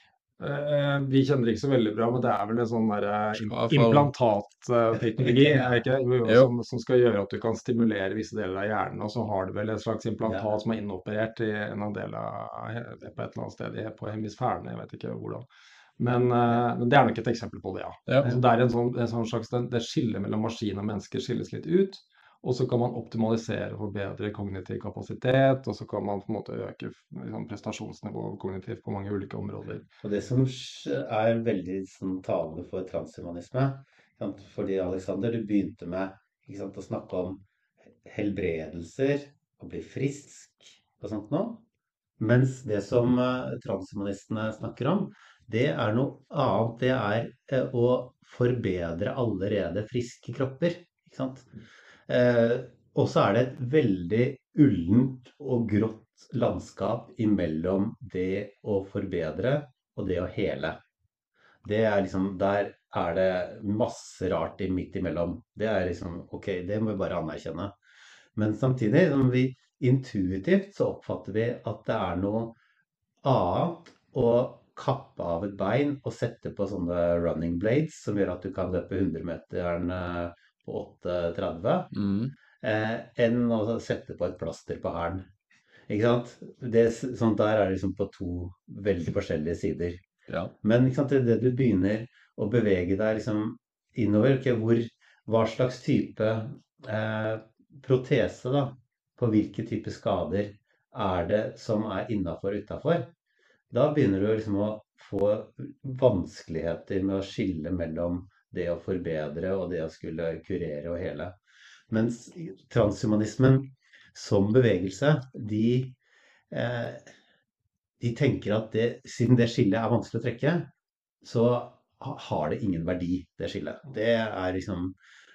Eh, vi kjenner ikke så veldig bra, men det er vel en sånn der eh, Skal im- i hvert fall- implantatteknologi, er det ikke? Jo, jo, Jo. som, som skal gjøre at du kan stimulere visse deler av hjernen, og så har du vel et slags implantat Ja. som er innoperert i en av delene av he- på et eller annet sted i- på hemisfærene, jeg vet ikke hvordan. Men, eh, men det er nok et eksempel på det, ja. Ja. Altså, det er en sånn, en sånn slags, det, det skillet mellom maskin og mennesker skilles litt ut, og så kan man optimalisere og forbedre kognitiv kapasitet, og så kan man på en måte øke liksom, prestasjonsnivået kognitivt på mange ulike områder. Og det som er veldig sånn, talende for transhumanisme, sant, fordi Alexander, du begynte med ikke sant, å snakke om helbredelser, å bli frisk og sånt noe. Mens det som eh, transhumanistene snakker om, det er noe annet. Det er eh, å forbedre allerede friske kropper. Ikke sant? Eh, og så er det et veldig ullent og grått landskap imellom det å forbedre og det å hele. Det er liksom, der er det masse rart i midt imellom. Det er liksom, ok, det må vi bare anerkjenne. Men samtidig, som vi intuitivt så oppfatter vi at det er noe annet å kappe av et bein og sette på sånne running blades, som gjør at du kan løpe hundre-meteren eh, på åtte tretti, Mm. eh, enn å sette på et plaster på hælen. Ikke sant? Det, sånn der er det liksom på to veldig forskjellige sider. Ja. Men ikke sant, det er det du begynner å bevege deg liksom innover, ok, hvor, hva slags type eh, protese da, på hvilke type skader er det som er innenfor og utenfor. Da begynner du liksom å få vanskeligheter med å skille mellom det å forbedre og det å skulle kurere og hele. Mens transhumanismen som bevegelse, de, eh, de tenker at det, siden det skillet er vanskelig å trekke, så ha- har det ingen verdi, det skillet. Det er liksom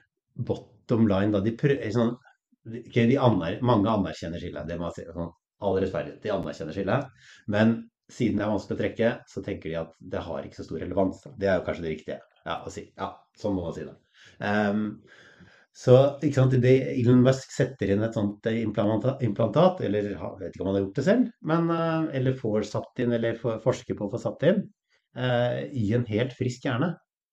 bottom line da. De prøver, sånn, de, ok, de aner, mange anerkjenner skillet, det må jeg si, sånn, all rettferdighet, de anerkjenner skillet, men siden det er vanskelig å trekke, så tenker de at det har ikke så stor relevans. Det er jo kanskje det riktige, ja, å si. Ja, sånn må man si det. Ehm, så, ikke sant, det Elon Musk setter inn et sånt implanta- implantat, eller ha- vet ikke om han har gjort det selv, men, eh, eller får satt inn, eller får forsker på å få satt inn, eh, i en helt frisk hjerne.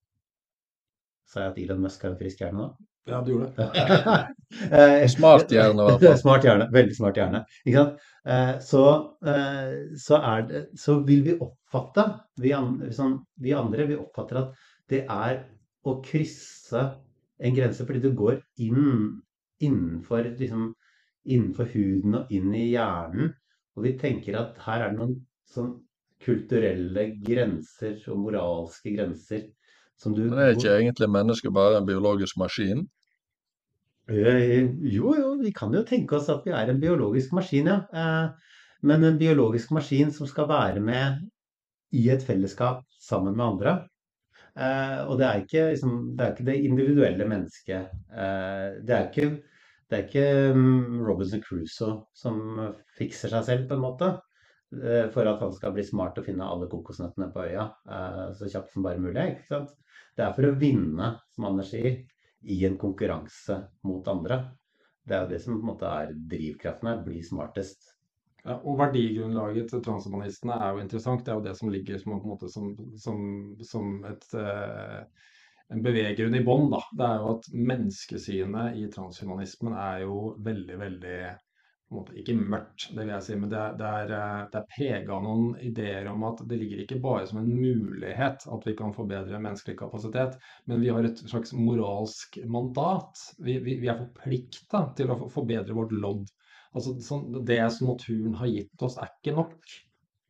Sa jeg at Elon Musk har en frisk hjerne da? Ja, du gjorde det. Eh, Smart hjerne, i hvert fall. Smart hjerne, veldig smart hjerne. Ikke sant? Eh, Så, eh, så, er det, så vil vi oppfatte, vi andre, sånn, vi andre, vi oppfatter at det er å krysse en grense, fordi du går inn, innenfor, liksom, innenfor huden og inn i hjernen, og vi tenker at her er det noen sånn kulturelle grenser og moralske grenser som du... Men er ikke egentlig mennesket bare en biologisk maskin? Eh, Jo, jo, vi kan jo tenke oss at vi er en biologisk maskin, ja. Eh, Men en biologisk maskin som skal være med i et fellesskap sammen med andre. Eh, Og det er ikke, liksom, det er ikke det individuelle mennesket. Eh, Det er ikke, det er ikke mm, Robinson Crusoe som fikser seg selv på en måte. eh, For at han skal bli smart og finne alle kokosnøttene på øya eh, så kjapt som bare mulig. Ikke sant? Det er for å vinne, som Anders sier, i en konkurranse mot andre. Det er jo det som på en måte er drivkraften her, bli smartest. Ja, og verdigrunnlaget til transhumanistene er jo interessant. Det er jo det som ligger som, på en måte, som, som, som et, eh, en beveggrunn i bånn, da. Det er jo at menneskesynet i transhumanismen er jo veldig, veldig på en måte, ikke mørkt, det vil jeg si, men det er, det er, eh, det er preget av noen ideer om at det ligger ikke bare som en mulighet at vi kan forbedre menneskelig kapasitet, men vi har et slags moralsk mandat. Vi, vi, vi er forplikta til å for- forbedre vårt lodd. Altså, sånn, det som naturen har gitt oss er ikke nok.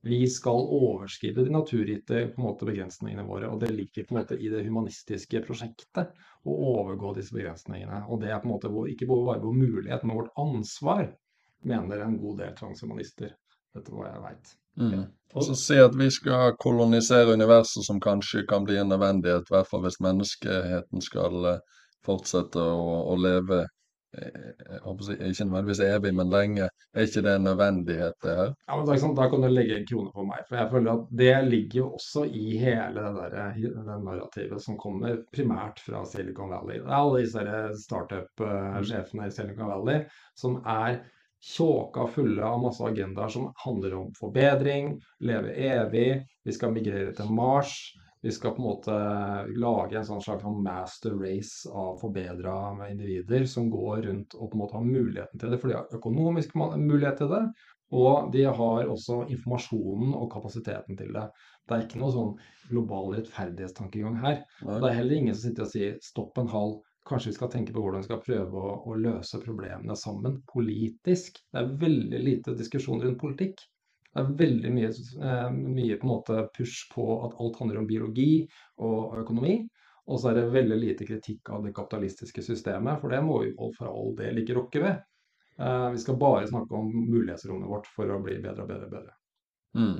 vi skal overskride de naturgitte på en måte begrensningene våre, og det ligger på en måte i det humanistiske prosjektet å overgå disse begrensningene. Og det er på en måte vår, ikke bare vår mulighet, men vårt ansvar, mener en god del transhumanister. Dette var jeg vet. Mm. Og så si at vi skal kolonisere universet, som kanskje kan bli en nødvendighet, i hvert fall hvis menneskeheten skal eh, fortsette å, å leve, eh, jeg håper å si, ikke nødvendigvis evig, men lenge. Er ikke det en nødvendighet, det her? Ja, men da, ikke sant, da kan du legge en krone på meg, for jeg føler at det ligger jo også i hele det der, det narrativet som kommer primært fra Silicon Valley. Det er alle disse der startup-sjefene i Silicon Valley som er tjåka fulle av masse agendaer som handler om forbedring, leve evig, vi skal migrere til Mars, vi skal på en måte lage en sånn slags master race av forbedra individer som går rundt og på en måte har muligheten til det, for de har økonomisk mulighet til det, og de har også informasjonen og kapasiteten til det. Det er ikke noe sånn global rettferdighetstankegang her. Nei. Det er heller ingen som sitter og sier stopp en halv, kanskje vi skal tenke på hvordan vi skal prøve å, å løse problemene sammen politisk. Det er veldig lite diskusjon rundt politikk. Det er veldig mye, eh, mye på en måte push på at alt handler om biologi og økonomi, og så er det veldig lite kritikk av det kapitalistiske systemet, for det må vi for all del ikke rokke ved. Eh, vi skal bare snakke om mulighetsrommet vårt for å bli bedre og bedre og bedre. Mm.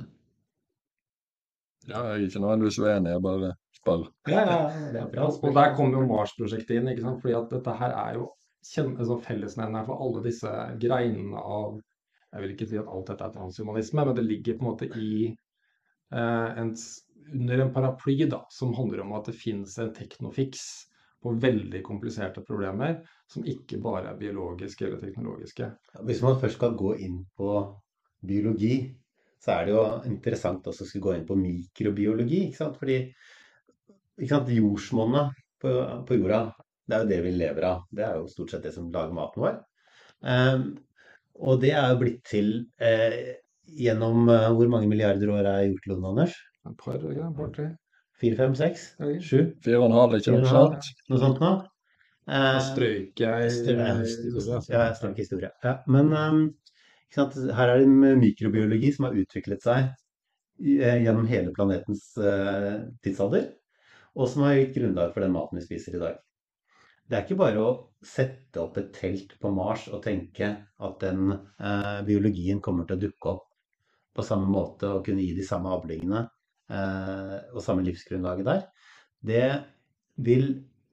Ja, jeg er ikke nødvendigvis uenig, jeg bare spør. Ja, ja, det er bra. Og, og der kommer jo Mars-prosjektet inn, ikke sant? Fordi at dette her er jo kjen- altså fellesnevner for alle disse greinene av, jeg vil ikke si at alt dette er transhumanisme, men det ligger på en måte i eh, en, under en paraply da, som handler om at det finnes en teknofiks på veldig kompliserte problemer, som ikke bare er biologiske eller teknologiske. Hvis man først skal gå inn på biologi, så er det jo interessant også å skulle gå inn på mikrobiologi, ikke sant? Fordi ikke sant, jordsmonnet på, på jorda, det er jo det vi lever av. Det er jo stort sett det som lager maten vår. Um, og det er jo blitt til eh, gjennom uh, hvor mange milliarder år er jordkloden, Anders? Et par, ja, et par, tre. Fire, fem, seks, Oi. sju, Fire og en halv, ikke fire og noe en halv, sant? noe sånt nå. Da Eh, strøyk jeg Str- ja, i historie. Ja, jeg snakker historie. Ja, men um, ikke sant, her er det med mikrobiologi som har utviklet seg i, eh, gjennom hele planetens eh, tidsalder, og som har gitt grunnlag for den maten vi spiser i dag. Det er ikke bare å sette opp et telt på Mars og tenke at den eh, biologien kommer til å dukke opp på samme måte og kunne gi de samme avlingene eh, og samme livsgrunnlaget der. Det vil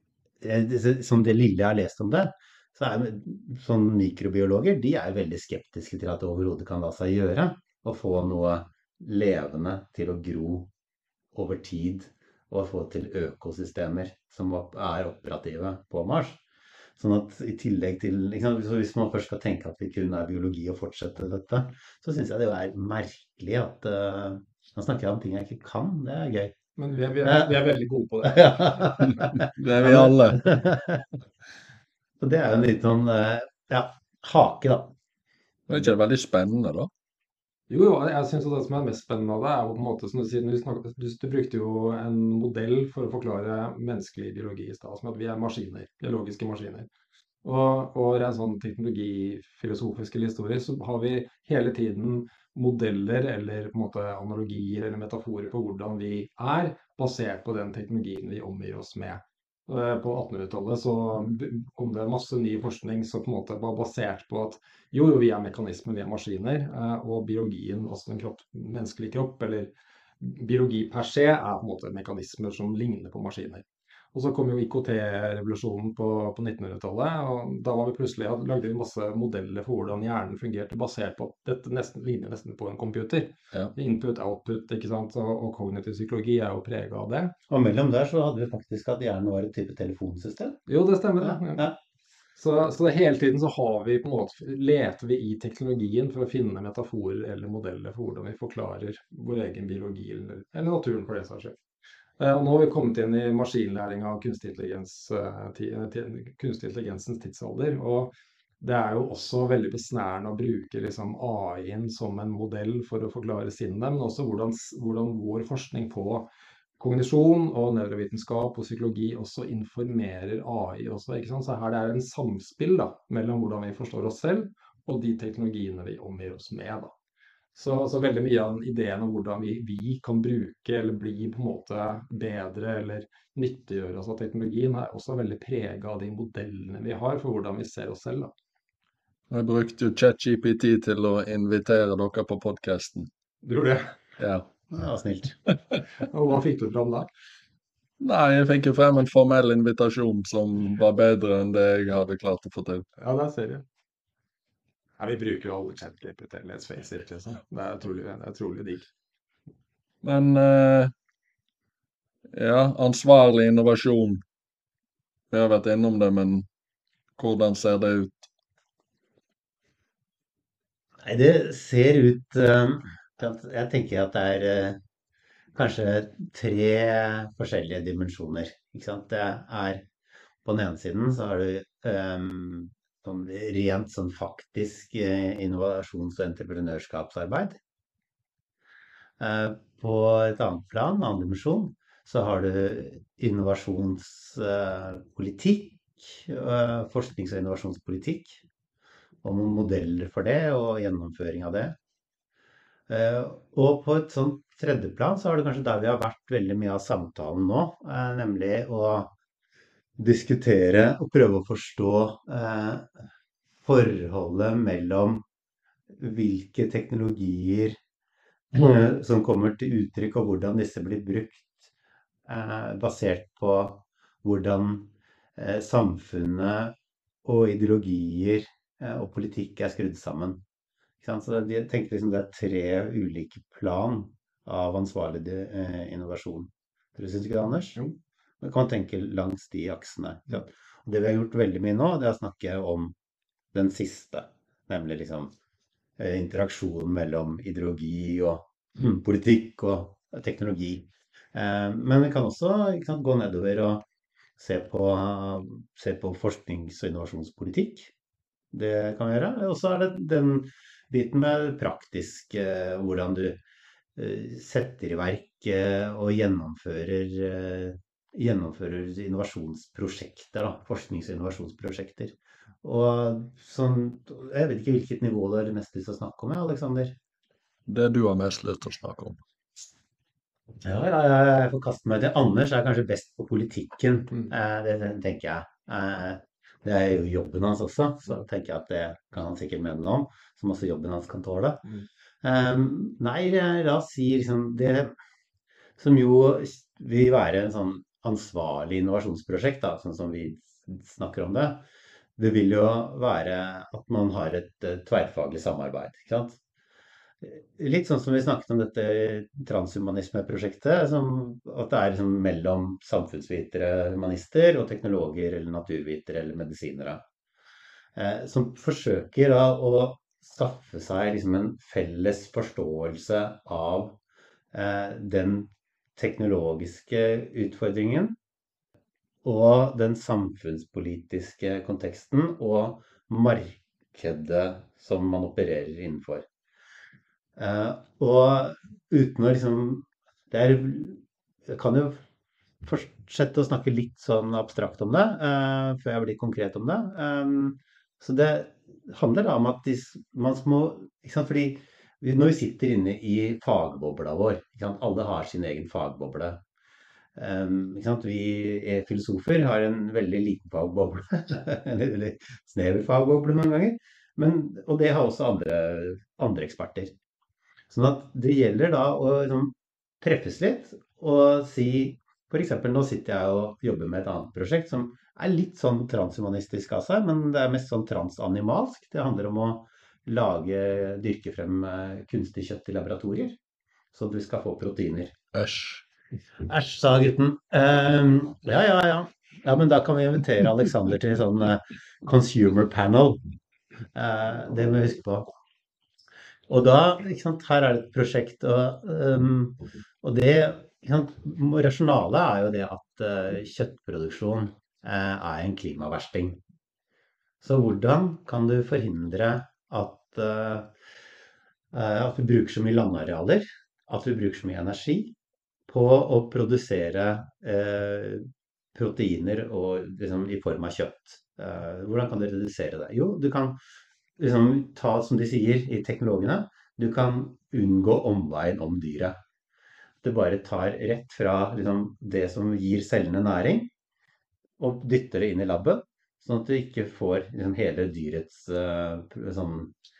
som det lille jeg har lest om det, så er sånn mikrobiologer, de er veldig skeptiske til at det overhodet kan la seg gjøre å få noe levende til å gro over tid og få til økosystemer som er operative på Mars. Sånn at i tillegg til, liksom, så hvis man først skal tenke at vi kun er biologi og fortsette dette, så synes jeg det er merkelig at uh, nå snakker jeg om ting jeg ikke kan, det er gøy. Men vi er, vi, er, vi er veldig gode på det. Det er vi alle. Så det er jo en litt sånn, ja, hake da. Det er ikke veldig spennende da? Jo, jo, jeg synes at det som er mest spennende av det er jo på en måte, som du sier, du, snakket, du, du brukte jo en modell for å forklare menneskelig biologi i sted, som at vi er maskiner, biologiske maskiner. Og, og rent sånn teknologifilosofisk eller historisk, så har vi hele tiden modeller eller på en måte analogier eller metaforer på hvordan vi er, basert på den teknologien vi omgir oss med. På attenhundretallet så kom det masse ny forskning som på en måte var basert på at jo, jo, vi er mekanismer, vi er maskiner, og biologien, også den kropp, menneskelige kropp, eller biologi per se, er på en måte mekanismer som ligner på maskiner. Og så kom jo I K T-revolusjonen på, på nittenhundretallet, og da var vi plutselig, lagde vi masse modeller for hvordan hjernen fungerte, basert på at dette nesten, ligner nesten på en computer. Ja. Input, output, ikke sant, og, og kognitiv psykologi er jo preget av det. Og mellom der så hadde vi faktisk at hjernen var et type telefonsystem. Jo, det stemmer. Ja, Ja. ja. Så, så det hele tiden så har vi på en måte, leter vi I teknologien for å finne metaforer eller modeller for hvordan vi forklarer vår egen biologi eller, eller naturen for det som skjer. Og nå har vi kommet inn I maskinlæring av kunstig intelligens, kunstig intelligensens tidsalder, og det er jo også veldig besnærende å bruke liksom A I-en som en modell for å forklare sinnet, men også hvordan, hvordan vår forskning på kognisjon og nevrovitenskap og psykologi også informerer A I også, ikke sant? Så her det er en samspill da, mellom hvordan vi forstår oss selv og de teknologiene vi omgir oss med da. Så, så veldig mye av ideen om hvordan vi, vi kan bruke eller bli på en måte bedre eller nyttiggjøre oss av teknologien, er også veldig preget av de modellene vi har for hvordan vi ser oss selv. Da. Jeg brukte jo ChatGPT til å invitere dere på podcasten. Du gjorde det? Ja. Ja, snilt. Og hva fikk du fram da? Nei, jeg fikk jo frem en formell invitasjon som var bedre enn det jeg hadde klart å få til. Ja, der ser du. Ja, vi bruker jo alle ChatGPT, let's face it, liksom. Det er trolig, det er trolig digg. Men eh, ja, ansvarlig innovasjon. Vi har vært innom det, men hvordan ser det ut? Nei, det ser ut eh, at Jeg tenker at det er eh, kanskje tre forskjellige dimensjoner. Ikke sant? Det er på den ene siden så har du eh, sånn rent sånn faktisk eh, innovasjons- og entreprenørskapsarbeid. Eh, på et annet plan, en annen dimensjon, så har du innovasjonspolitikk, eh, forsknings- og innovasjonspolitikk, og noen modeller for det, og gjennomføring av det. Eh, og på et sånt tredje plan så har du kanskje der vi har vært veldig mye av samtalen nå, eh, nemlig å diskutere og prøve å forstå eh, forholdet mellom hvilke teknologier eh, som kommer til uttrykk, og hvordan disse blir brukt, eh, basert på hvordan eh, samfunnet og ideologier eh, og politikk er skrudd sammen. Ikke sant? Så jeg tenker liksom det er tre ulike plan av ansvarlig eh, innovasjon. Du synes ikke det, Anders? Jo. Man kan tenke langs de aksene. Ikke sant? Og det vi har gjort veldig mye nå, det er å snakke om den siste, nemlig liksom eh, interaksjon mellom ideologi og mm, politikk og teknologi. Eh, men vi kan også ikke sant, gå nedover og se på, se på forsknings- og innovasjonspolitikk. Det kan vi gjøre. Og så er det den biten med praktisk, eh, hvordan du eh, setter i verk eh, og gjennomfører, eh, gjennomfører innovasjonsprosjekter, da, forsknings- og innovasjonsprosjekter. Og sånn, jeg vet ikke hvilket nivå det er mest lyst til å snakke om, ja, Alexander? Det du har mest lyst til å snakke om. Ja, ja, ja, jeg får kaste meg til. Anders er kanskje best på politikken, Mm. eh, det, det tenker jeg. Eh, det er jo jobben hans også, så tenker jeg at det kan han sikkert mene noe om, som også jobben hans kan tåle. Mm. Eh, nei, la oss si liksom det som jo vil være en sånn ansvarlig innovasjonsprosjekt, da, sånn som vi snakker om det. Det vil jo være at man har et uh, tverrfaglig samarbeid, ikke sant? Litt sånn som vi snakket om dette transhumanismeprosjektet, som, at det er liksom mellom samfunnsvitere, humanister, og teknologer, eller naturvitere, eller medisinere. Eh, som forsøker da å skaffe seg liksom en felles forståelse av eh, den teknologiske utfordringen, og den samfunnspolitiske konteksten, og markedet som man opererer innenfor. Uh, og uten å liksom det er, Jeg kan jo fortsette å snakke litt sånn abstrakt om det, uh, før jeg blir konkret om det. Um, så det handler da om at de, man må ikke sant, fordi vi, når vi sitter inne i fagbobla vår, ikke sant, alle har sin egen fagboble. Um, ikke sant, vi filosofer har en veldig liten fagboble, eller snever fagboble noen ganger, men, og det har også andre, andre eksperter. Sånn at det gjelder da å liksom, treffes litt og si, for eksempel nå sitter jeg og jobber med et annet prosjekt som er litt sånn transhumanistisk av seg, men det er mest sånn transanimalsk. Det handler om å lage, dyrke frem uh, kunstig kjøtt i laboratorier, så du skal få proteiner. Æsj. Æsj, sa gutten. Um, ja, ja, ja. Ja, men da kan vi invitere Alexander til sånn uh, consumer panel. Uh, det må vi huske på. Og da, ikke sant, her er det et prosjekt, og, um, og det, ikke sant, rasjonalet er jo det at uh, kjøttproduksjon uh, er en klimaversting. Så hvordan kan du forhindre at, uh, uh, at vi bruker så mye landarealer, at vi bruker så mye energi på å produsere uh, proteiner og, liksom, i form av kjøtt? Uh, hvordan kan du redusere det? Jo, du kan liksom ta, som de sier i teknologene, du kan unngå omveien om dyret. Det bare tar rett fra liksom, det som gir cellene næring, og dytter det inn i labben, sånn at du ikke får liksom, hele dyrets uh, sånn,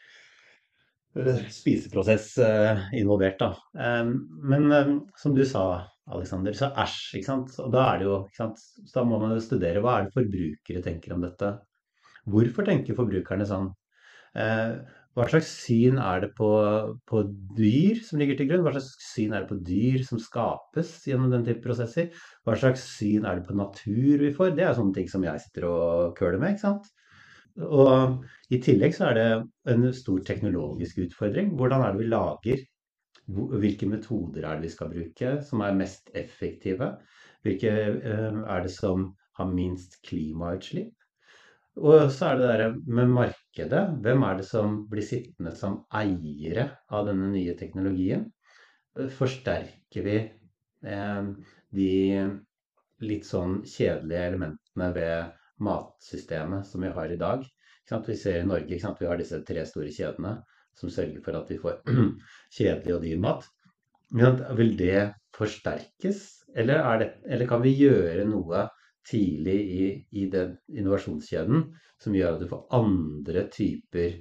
spiseprosess uh, involvert. Da. Um, men um, som du sa, Alexander, så æsj, ikke sant? Og da er det jo, ikke sant? Så da må man jo studere hva er det forbrukere tenker om dette. Hvorfor tenker forbrukerne sånn? Uh, hva slags syn er det på, på dyr som ligger til grunn? Hva slags syn er det på dyr som skapes gjennom den type prosesser? Hva slags syn er det på natur vi får? Det er sånne ting som jeg sitter og køler med, ikke sant? Og i tillegg så er det en stor teknologisk utfordring. Hvordan er det vi lager? Hvilke metoder er det vi skal bruke som er mest effektive? Hvilke uh, er det som har minst klimautslipp? Og så er det der med markedet. Hvem er det som blir sittende som eiere av denne nye teknologien? Forsterker vi eh, de litt sånn kjedelige elementene ved matsystemet som vi har i dag? Ikke sant? Vi ser i Norge, ikke sant? Vi har disse tre store kjedene som sørger for at vi får kjedelig og dyr mat. Men vil det forsterkes? Eller, er det, eller kan vi gjøre noe tidlig i, i den innovasjonskjeden som gjør at du får andre typer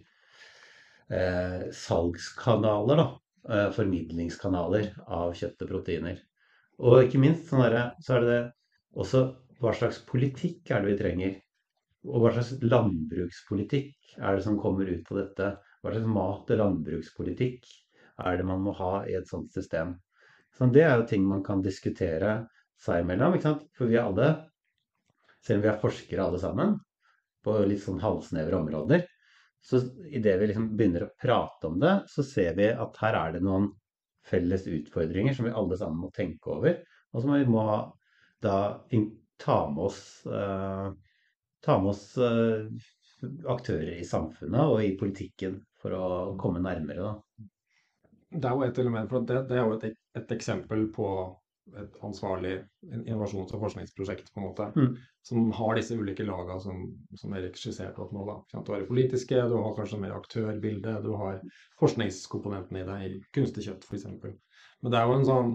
eh, salgskanaler, da, eh, formidlingskanaler av kjøtt og proteiner. Og ikke minst sånn der, så er det også hva slags politikk er det vi trenger, og hva slags landbrukspolitikk er det som kommer ut på dette, hva slags mat- og landbrukspolitikk er det man må ha i et sånt system. Så det er jo ting man kan diskutere seg imellom, ikke sant? For vi er alle, selv om vi er forskere alle sammen, på litt sånn halvsnevre områder, så i det vi liksom begynner å prate om det, så ser vi at her er det noen felles utfordringer som vi alle sammen må tenke over, og som vi må da ta med oss, uh, ta med oss uh, aktører i samfunnet og i politikken for å komme nærmere da. Det er jo et element, for det, det er jo et, et eksempel på et ansvarlig innovasjons- og forskningsprosjekt på en måte, mm. som har disse ulike lagene som, som Erik skisserte opp nå da. Du har det politiske, du har kanskje mer aktørbilde, du har forskningskomponenten i det, i kunstig kjøtt for eksempel. Men det er jo en sånn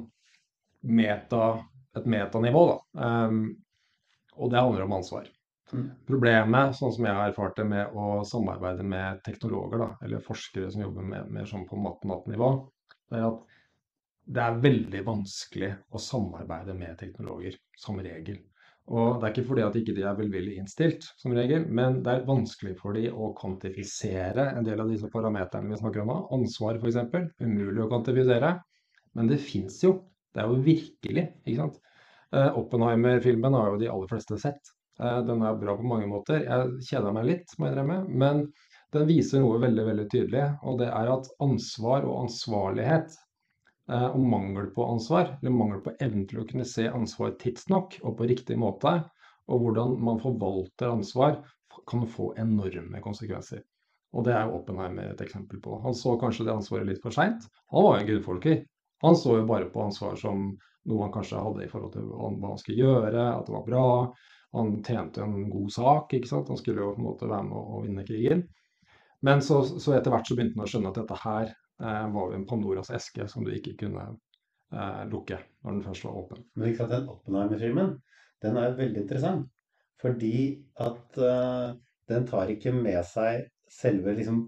meta, et metanivå da, um, og det handler om ansvar. Mm. Problemet, sånn som jeg har erfart det med å samarbeide med teknologer da, eller forskere som jobber med, med sånn på mat-nivå, det er at det er veldig vanskelig å samarbeide med teknologer, som regel. Og det er ikke fordi at ikke de er velvillig innstilt, som regel, men det er vanskelig for de å kvantifisere en del av disse parameterne vi snakker om. Ansvar for eksempel, umulig å kvantifisere, men det finnes jo. Det er jo virkelig, ikke sant? Uh, Oppenheimer-filmen har jo de aller fleste sett. Uh, den er bra på mange måter. Jeg kjeder meg litt, må jeg drømme, men den viser noe veldig, veldig tydelig, og det er at ansvar og ansvarlighet og mangel på ansvar, eller mangel på evnen til å kunne se ansvar tidsnok og på riktig måte, og hvordan man forvalter ansvar, kan få enorme konsekvenser. Og det er jo Oppenheimer et eksempel på. Han så kanskje det ansvaret litt for sent. Han var en gudfolker. Han så jo bare på ansvar som noe han kanskje hadde i forhold til hva han skulle gjøre, at det var bra. Han tjente en god sak, ikke sant? Han skulle jo på en måte være med å vinne krigen. Men så, så etter hvert så begynte han å skjønne at dette her Uh, var jo en Pandoras eske som du ikke kunne uh, lukke når den først var åpen. Men ikke sant, den Oppenheimer-filmen, den er veldig interessant, fordi at uh, den tar ikke med seg selve liksom,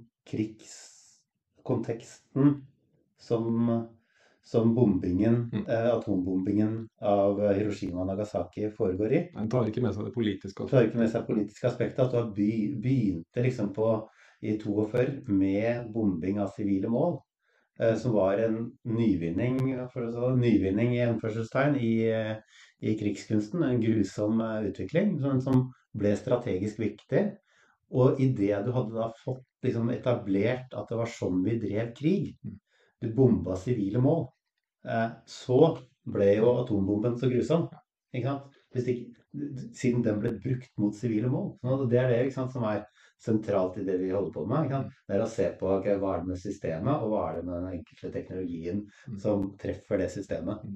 krigskonteksten som, som bombingen, mm. uh, atombombingen av Hiroshima og Nagasaki foregår i. Den tar ikke med seg det politiske aspektet. Den tar ikke med seg det politiske aspektet, at du har by, begynte liksom på i førtito med bombing av sivile mål, eh, som var en nyvinning, for å si, nyvinning i anførselstegn i, i krigskunsten, en grusom utvikling, som, som ble strategisk viktig. Og i det du hadde da fått liksom, etablert at det var sånn vi drev krig, du bomba sivile mål, eh, så ble jo atombomben så grusom, ikke sant? Hvis ikke, siden den ble brukt mot sivile mål. Så det er det ikke sant, som er sentralt i det vi holder på med. Ikke sant? Det er å se på okay, hva er det med systemet, og hva er det med den enkelte teknologien som treffer det systemet.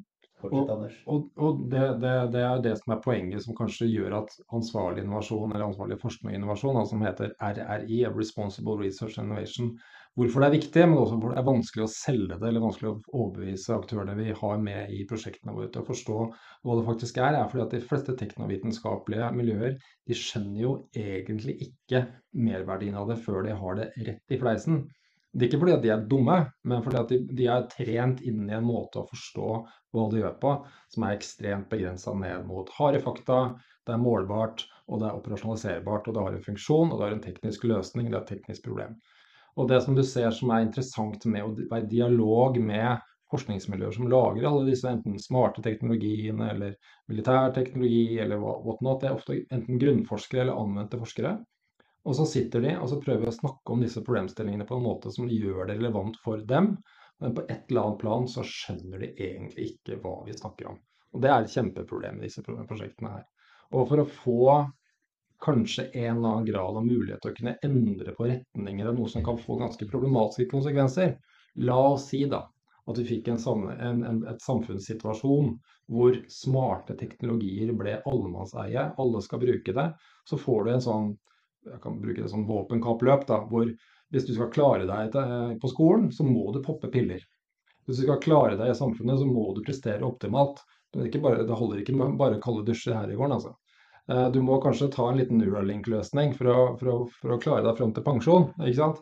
Fortsett, Anders. Og, og det, det, det er det som er poenget som kanskje gjør at ansvarlig innovasjon, eller ansvarlig forskning og innovasjon, altså som heter R R I, Responsible Research and Innovation, hvorfor det er viktig, men også hvor det er vanskelig å selge det, eller vanskelig å overbevise aktørene vi har med i prosjektene våre til å forstå hva det faktisk er, er fordi at de fleste teknovitenskapelige miljøer, de skjønner jo egentlig ikke merverdien av det før de har det rett i fleisen. Det er ikke fordi at de er dumme, men fordi at de, de er trent inn i en måte å forstå hva de gjør på, som er ekstremt begrenset ned mot harde fakta, det er målbart, og det er operasjonaliserbart, og det har en funksjon, og det har en teknisk løsning, det er et teknisk problem. Og det som du ser som er interessant med å være i dialog med forskningsmiljøer som lager alle disse enten smarte teknologiene, eller militær teknologi, eller what not, det er ofte enten grunnforskere eller anvendte forskere. Og så sitter de og så prøver å snakke om disse problemstillingene på en måte som gjør det relevant for dem, men på et eller annet plan så skjønner de egentlig ikke hva vi snakker om. Og det er et kjempeproblem i disse prosjektene her. Og for å få kanskje en eller annen grad av mulighet til å kunne endre på retninger av noe som kan få ganske problematiske konsekvenser, la oss si da at vi fikk en, en, en et samfunnssituasjon hvor smarte teknologier ble allemannseie, alle skal bruke det, så får du en sånn jeg kan bruke det som våpenkappløp da, hvor hvis du skal klare deg til, på skolen, så må du poppe piller. Hvis du skal klare deg i samfunnet, så må du prestere optimalt. Det, ikke bare, det holder ikke med bare kalde dusjer her i gården, altså. Du må kanskje ta en liten Neuralink-løsning for, for, for å klare deg frem til pensjon, ikke sant?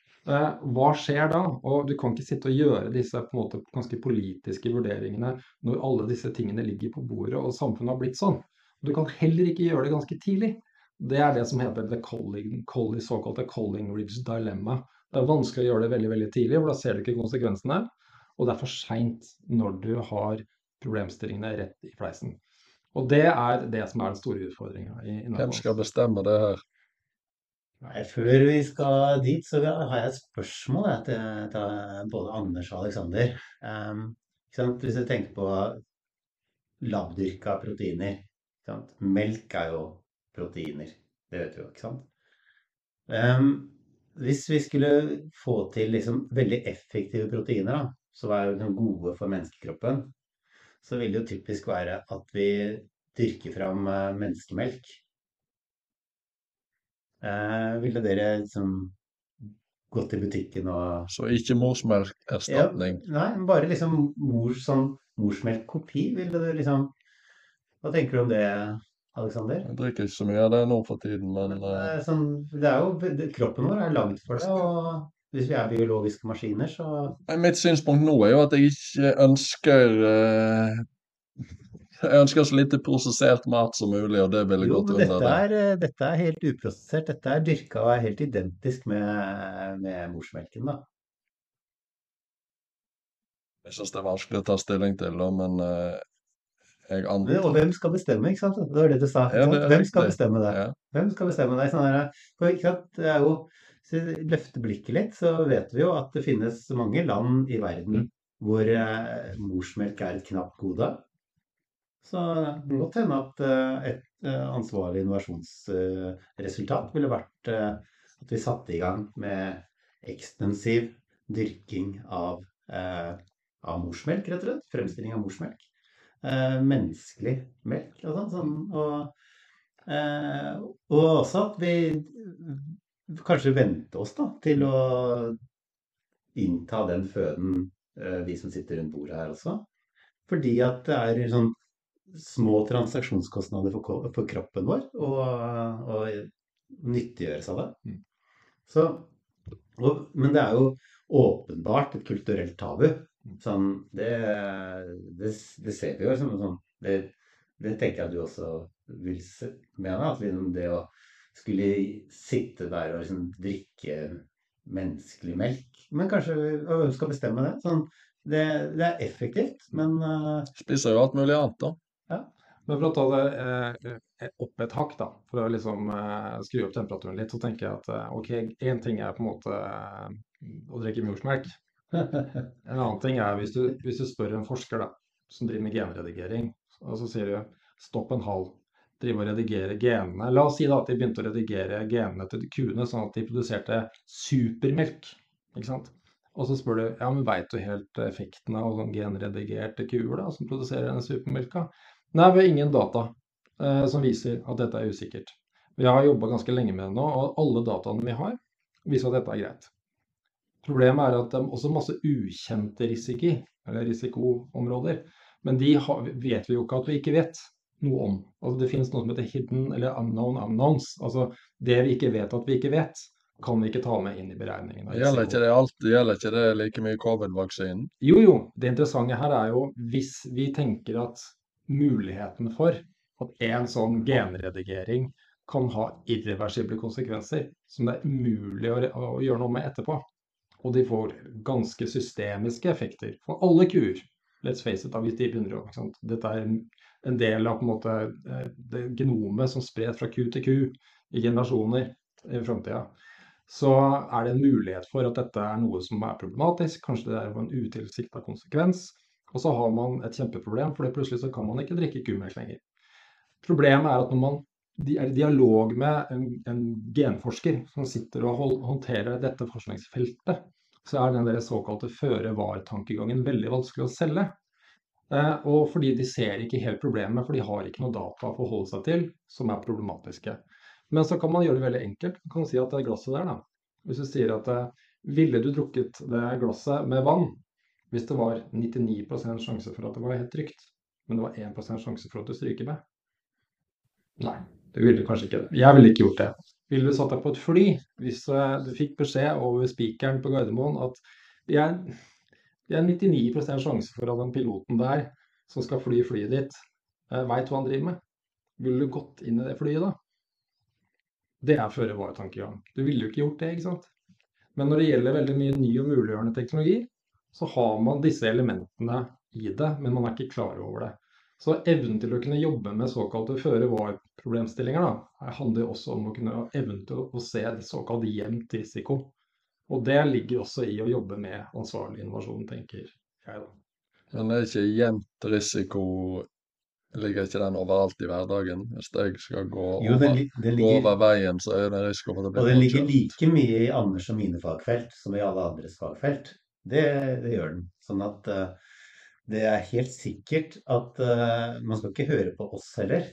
Hva skjer da? Og du kan ikke sitte og gjøre disse på en måte ganske politiske vurderingene når alle disse tingene ligger på bordet, og samfunnet har blitt sånn. Du kan heller ikke gjøre det ganske tidlig. Det er det som heter det calling, calling, såkalte calling ridge dilemma. Det er vanskelig å gjøre det veldig, veldig tidlig, for da ser du ikke konsekvensene, og det er for sent når du har problemstillingene rett i fleisen. Og det er det som er den store utfordringen. I, Hvem skal bestemme det her? Nei, før vi skal dit, så har jeg et spørsmål jeg, til, til både Anders og Alexander. Um, ikke sant? Hvis du tenker på labdyrka proteiner, ikke sant? Melk er jo proteiner, det vet vi jo, ikke sant? Um, hvis vi skulle få til liksom veldig effektive proteiner, da, som er jo gode for menneskekroppen, så vil det jo typisk være at vi dyrker fram uh, menneskemelk. Uh, ville dere liksom gått i butikken og... Så ikke morsmelkerstatning? Ja, nei, bare liksom mors, sånn, morsmelkkopi, ville du liksom... Hva tenker du om det, Alexander? Jeg drikker ikke så mye av det nå for tiden, men... Det er, sånn, det er jo, kroppen vår er laget for det, og hvis vi er biologiske maskiner, så... Mitt synspunkt nå er jo at jeg ikke ønsker... Uh, jeg ønsker så lite prosessert mat som mulig, og det vil jeg jo, godt under dette det. Er, dette er helt uprosessert. Dette er dyrket og er helt identisk med, med morsmelken, da. Jeg synes det er vanskelig å ta stilling til, da, men... Uh, Jeg antar... Og hvem skal bestemme, ikke sant? Det var det du sa. Ja, det hvem skal bestemme det? Ja. Hvem skal bestemme det? Sånn her, for ikke sant? Det er jo, hvis vi løfter blikket litt, så vet vi jo at det finnes mange land i verden hvor eh, morsmelk er et knapt gode. Så det kan godt hende at eh, et eh, ansvarlig innovasjonsresultat ville vært eh, at vi satte i gang med ekstensiv dyrking av, eh, av morsmelk, rett og slett. Fremstilling av morsmelk. Uh, menneskelig melk og sånn, sånn og, uh, og også at vi kanskje venter oss da til å innta den føden uh, vi som sitter rundt bordet her også, fordi at det er sånn små transaksjonskostnader for, for kroppen vår og, og nyttiggjøre seg det. Så, og, men det er jo åpenbart et kulturelt tabu. Sånn, det, det, det ser vi jo som sånn, det, det tenker jeg at du også vil mene, at liksom det å skulle sitte der og liksom drikke menneskelig melk, men kanskje hvem skal bestemme det? Sånn, det, det er effektivt, men... Uh, Spiser jo alt mulig annet da. Ja. Men for å ta det eh, opp et hakk da, for å liksom eh, skru opp temperaturen litt, så tenker jeg at eh, ok, en ting er på en måte eh, å drikke morsmelk. En annen ting er hvis du, hvis du spør en forsker da, som driver med genredigering, og så sier du stopp en halv, drive og redigere genene. La oss si da at de begynte å redigere genene til kuene sånn at de produserte supermelk, ikke sant? Og så spør du, ja, men vet du helt effekten av sånn genredigerte kuer da, som produserer denne supermelka? Nei, vi har ingen data eh, som viser at dette er usikkert. Vi har jobbet ganske lenge med det nå, og alle dataene vi har viser at dette er greit. Problemet er at det er også masse ukjente risiki, eller risikoområder, men de har, vet vi jo ikke at vi ikke vet noe om. Altså det finnes noe som heter hidden eller unknown unknowns, altså det vi ikke vet at vi ikke vet, kan vi ikke ta med inn i beregningen av Gjelder risiko. ikke det alt, gjelder ikke det like mye covid-vaksinen? Jo, jo, det interessante her er jo hvis vi tenker at muligheten for at en sånn genredigering kan ha irreversible konsekvenser, som det er umulig å, å gjøre noe med etterpå, og de får ganske systemiske effekter for alle kuer. Let's face it, da, hvis de begynner å, ikke sant? Dette er en del av på en måte det genomet som sprer fra ku til ku i generasjoner i fremtiden. Så er det en mulighet for at dette er noe som er problematisk, kanskje det er en utilsiktet konsekvens, og så har man et kjempeproblem, for plutselig så kan man ikke drikke kumelk lenger. Problemet er at når man er i dialog med en, en genforsker som sitter og hold, håndterer dette forskningsfeltet, så er den der såkalte føre-var-tankegangen veldig vanskelig å selge. Eh, og fordi de ser ikke helt problemet, for de har ikke noe data å forholde seg til som er problematiske. Men så kan man gjøre det veldig enkelt. Man kan si at det glasset der da, hvis du sier at ville du drukket det glasset med vann, hvis det var nittini prosent sjanse for at det var helt trygt, men det var en prosent sjanse for at du stryker med? Nei, du ville kanskje ikke det. Jeg ville ikke gjort det. Ville du satt deg på et fly, hvis du fikk beskjed over spikeren på Gardermoen at det er, det er nittini prosent sjanse for at den piloten der som skal fly flyet ditt, vet hva han driver med. Ville du gått inn i det flyet da? Det er føre-var-tankegang. Du ville jo ikke gjort det, ikke sant? Men når det gjelder veldig mye ny og muliggjørende teknologi, så har man disse elementene i det, men man er ikke klar over det. Så evnen til å kunne jobbe med såkalte føre-var-problemstillinger da, handler også om å kunne evne til å se såkalt jevnt risiko. Og det ligger også i å jobbe med ansvarlig innovasjon, tenker jeg da. Men det er ikke jevnt risiko, ligger ikke den overalt i hverdagen? Hvis jeg skal gå Jo, over, den, li- den gå ligger, over veien, så er det risiko for at det og blir den ligger påkjørt. like mye i Anders og mine fagfelt som i alle andres fagfelt. Det, det gjør den. Sånn at eh, det er helt sikkert at eh, man skal ikke høre på oss heller.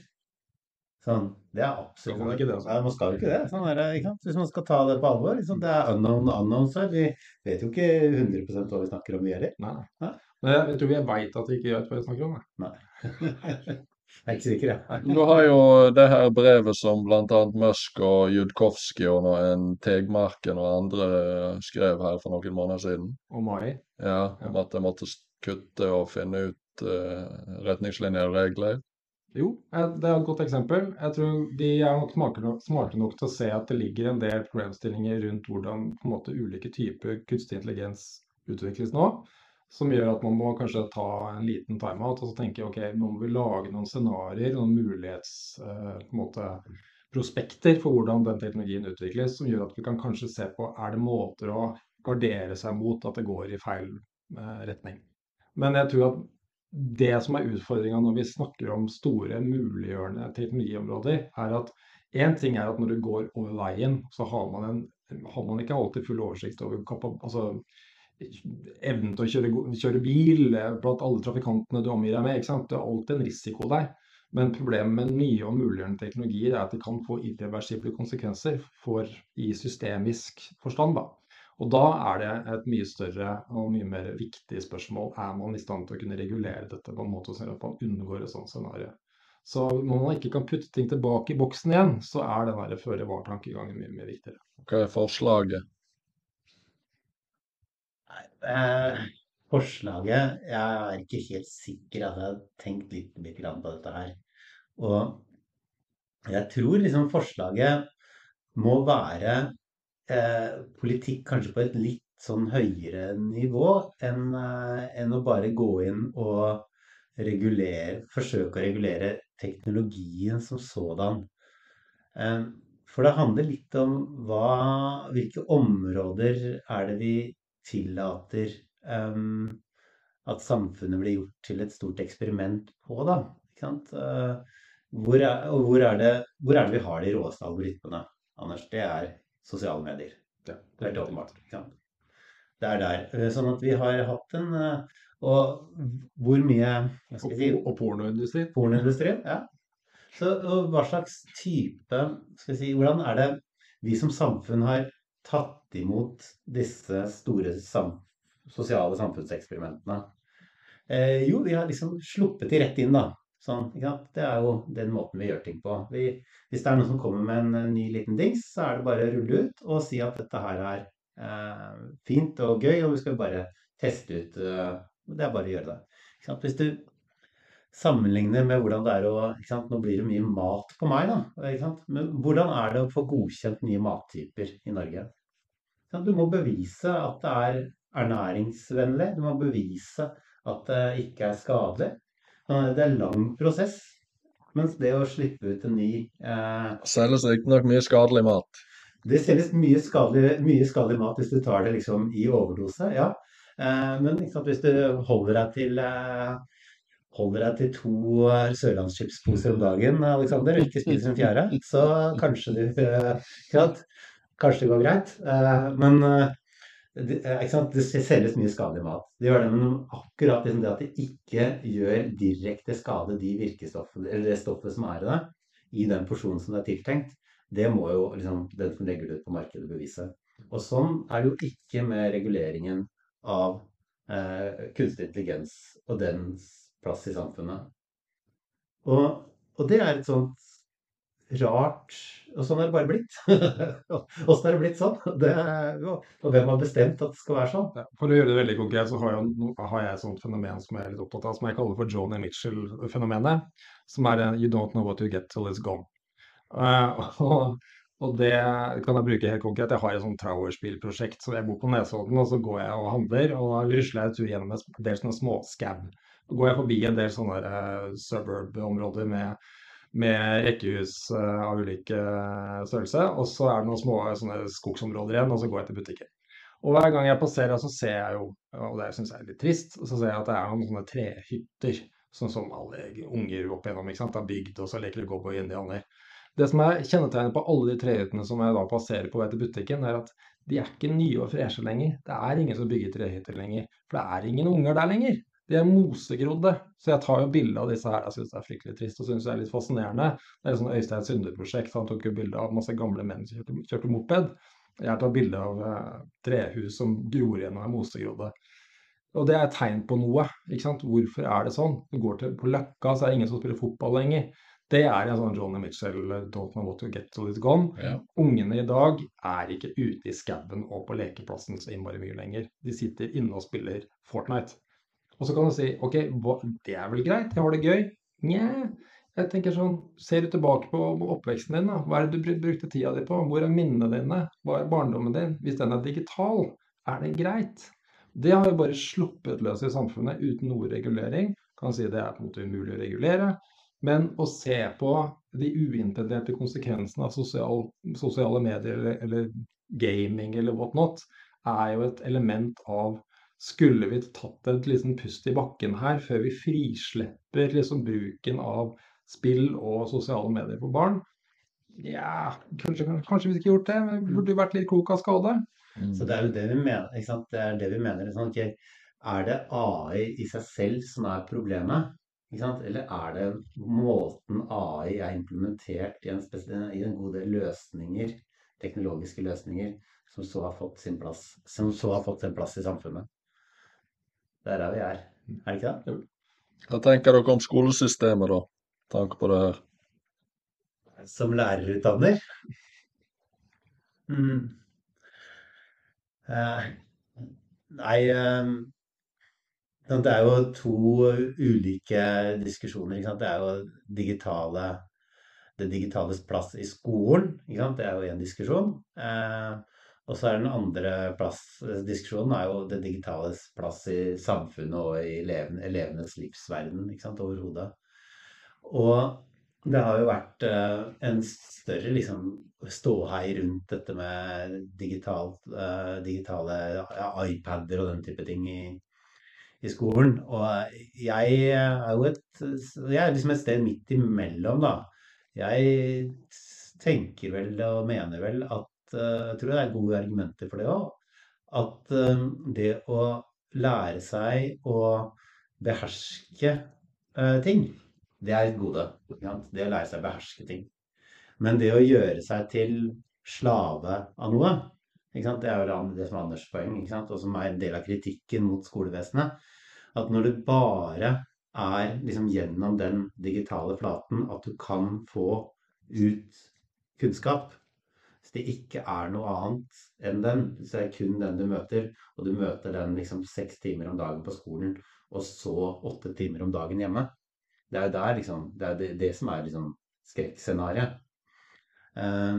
Sånn, det er absolutt. Skal man ikke det, altså? Ja, man skal jo ikke det. Sånn er det, ikke sant? Hvis man skal ta det på alvor. Liksom, det er unknown unknowns her. Vi vet jo ikke hundre prosent hva vi snakker om vi gjør. Nei, Hæ? nei. Men jeg, jeg tror vi vet at vi ikke vet hva jeg snakker om. jeg. Nei. Jeg er ikke sikker, jeg. Du har jo det her brevet som blant annet Musk og Judkowski og noe, en Tegmarken og andre skrev her for noen måneder siden. Og Mai. Ja, om at de måtte kutte og finne ut uh, retningslinjer og regler. Jo, eh, det er et godt eksempel. Jeg tror de er nok smarte nok, smarte nok til å se at det ligger en del problemstillinger rundt hvordan på en måte ulike typer kunstig intelligens utvikles nå, som gjør at man må kanskje ta en liten timeout og så tenke, ok, nå må vi lage noen scenarier, noen mulighets, eh, på en måte, prospekter for hvordan den teknologien utvikles, som gjør at vi kan kanskje se på, er det måter å gardere seg mot at det går i feil eh, retning. Men jeg tror at det som er utfordringen når vi snakker om store muliggjørende teknologiområder, er at en ting er at når du går over veien, så har man, en, har man ikke alltid full oversikt over kapa- altså, evnen til å kjøre, kjøre bil blant alle trafikantene du omgir deg med, ikke sant? Det er alltid en risiko der. Men problemet med nye og muliggjørende teknologier er at de kan få irreversible konsekvenser for, i systemisk forstand da. Og da er det et mye større og mye mer viktig spørsmål. Er man i stand til å kunne regulere dette på en måte som gjør at man unngår et sånt scenario? Så når man ikke kan putte ting tilbake i boksen igjen, så er den der føre-var-tankegangen mye, mye viktigere. Hva er forslaget? Eh, forslaget, jeg er ikke helt sikker at jeg har tenkt litt, litt grann på dette her. Og jeg tror liksom forslaget må være eh, politikk kanskje på et litt sånn høyere nivå enn, eh, enn å bare gå inn og regulere, forsøke å regulere teknologien som sådan. Eh, for det handler litt om hva, hvilke områder er det vi tillater um, at samfunnet blir gjort til et stort eksperiment på da, ikke sant? Uh, hvor, er, og hvor, er det, hvor er det vi har de råeste algoritmene, Anders? Det er sosiale medier. Ja, Det er helt åpenbart, ikke sant? det er der. Eh, Sånn at vi har hatt en eh, Og hvor mye, hva Og, skal jeg si, po- og pornoindustrien. pornoindustrien, ja. Så og hva slags type, skal jeg si, hvordan er det vi som samfunn har tatt imot disse store sam sosiale samfunnseksperimentene? Eh, jo, vi har liksom sluppet de rett inn, da. Sånn, ikke sant? Det er jo den måten vi gjør ting på. Vi, hvis det er noen som kommer med en, eh, ny liten dings, så er det bare å rulle ut og si at dette her er eh, fint og gøy, og vi skal bare teste ut. Eh, det er bare å gjøre det. Ikke sant? Hvis du sammenligner med hvordan det er å, ikke sant? Nå blir det mye mat på meg, da. Ikke sant? Men hvordan er det å få godkjent nye mattyper i Norge? Ikke sant? Du må bevise at det er ernæringsvennlig. Du må bevise at det ikke er skadelig. Sånn at Det er en lang prosess. Mens det å slippe ut en ny eh, Selges riktignok mye skadelig mat. Det selges mye skadelig, mye skadelig mat hvis du tar det liksom i overdose, ja. Eh, men ikke sant, hvis du holder deg til eh, holder deg til to eh, sørlandschipsposer om dagen, Alexander, og ikke spiser en fjerde, så kanskje du eh, ikke sant? Kanskje det går greit. Eh, men eh, det, eh, ikke sant? Det selges mye skadelig mat. Det gjør det, men akkurat liksom det at det ikke gjør direkte skade de virkestoffene, eller det stoffet som er i det, i den porsjonen som det er tiltenkt, det må jo liksom den som legger det ut på markedet bevise. Og sånn er det jo ikke med reguleringen av eh, kunstig intelligens og dens plass i samfunnet. Og, og det er et sånt rart, og sånn er det bare blitt. Åssen er det blitt sånn? Det, og, og hvem har bestemt at det skal være sånn? Ja, For å gjøre det veldig konkret, så har jeg, no- har jeg et sånt fenomen som jeg er litt opptatt av, som jeg kaller for Joni Mitchell-fenomenet. Som er en you don't know what you get till it's gone. Eh, og, og det kan jeg bruke helt konkret. Jeg har et sånt trauerspillprosjekt, så jeg bor på Nesodden, og så går jeg og handler, og da rusler jeg en tur gjennom en del sånne småskab. Så går jeg forbi en del sånne eh, suburb-områder med, med rekkehus eh, av ulike eh, størrelse, og så er det noen små sånne skogsområder igjen, og så går jeg til butikken. Og hver gang jeg passerer, så ser jeg jo, og det syns jeg er litt trist, så ser jeg at det er noen sånne trehytter, sånn som alle unger opp igjennom, ikke sant, har bygd, og så leker de cowboy-indianer. Det som er kjennetegnet på alle de trehyttene som jeg da passerer på vei til butikken, er at de er ikke nye og freshe lenger. Det er ingen som bygger trehytter lenger, for det er ingen unger der lenger. De er mosegrodde. Så jeg tar jo bilde av disse her. Jeg syns det er fryktelig trist og syns det er litt fascinerende. Det er et sånn Øystein Sunde-prosjekt. Han tok jo bilde av masse gamle menn som kjørte, kjørte moped. Jeg tar bilde av eh, trehus som gror igjen og er mosegrodde. Og det er et tegn på noe. Ikke sant? Hvorfor er det sånn? Du går til, på Løkka, så er det ingen som spiller fotball lenger. Det er en sånn Joni Mitchell, don't know what you get till it's gone. Ja. Ungene i dag er ikke ute i skauen og på lekeplassen så innmari mye lenger. De sitter inne og spiller Fortnite. Og så kan du si, ok, hva, det er vel greit, jeg har det gøy. Nja, jeg tenker sånn, ser du tilbake på oppveksten din da? Hva er det du br- brukte tida di på? Hvor er minnene dine? Hva er barndommen din? Hvis den er digital, er det greit? Det har jo bare sluppet løs i samfunnet uten noe regulering. Kan si det er på en måte umulig å regulere. Men å se på de uintenderte konsekvensene av sosial, sosiale medier eller, eller gaming eller whatnot, er jo et element av skulle vi tatt et liksom pust i bakken her før vi frislipper liksom bruken av spill og sosiale medier for barn? Ja, kanskje, kanskje vi ikke gjort det, men vi burde jo vært litt klok av skade. Så det er jo det vi mener, ikke sant? Det er det vi mener. Sånn, ok, er det A I i seg selv som er problemet? Ikke sant? Eller er det måten A I er implementert i en, spes- i en god del løsninger, teknologiske løsninger, som så har fått sin plass, som så har fått sin plass i samfunnet? Der er vi er. Er det ikke det? Hva tenker dere om skolesystemet, da? Tanke på det her. Som lærerutdanner? Mm. Eh, nei, eh, sant, det er jo to ulike diskusjoner, ikke sant? Det er jo digitale, det digitales plass i skolen, ikke sant? Det er jo en diskusjon. Eh, og så er den andre plass, diskusjonen er jo det digitales plass i samfunnet og i eleven, elevenes livsverden, ikke sant? Overhodet. Og det har jo vært eh, en større liksom, ståhei rundt dette med digital, eh, digitale ja, iPader og den type ting i, i skolen. Og jeg er jo et, jeg er liksom et sted midt imellom, da. Jeg tenker vel og mener vel at eh, jeg tror det er gode argumenter for det òg. at eh, det å lære seg å beherske eh, ting, det er et gode. Ikke sant? Det å lære seg å beherske ting. Men det å gjøre seg til slave av noe, ikke sant? Det er jo det som er Anders poeng, ikke sant? Og som er en del av kritikken mot skolevesenet, at når det bare er liksom gjennom den digitale flaten at du kan få ut kunnskap, hvis det ikke er noe annet enn den, så er det kun den du møter, og du møter den liksom seks timer om dagen på skolen, og så åtte timer om dagen hjemme. Det er jo der liksom, det er det, det som er liksom skrekkscenariet. Eh,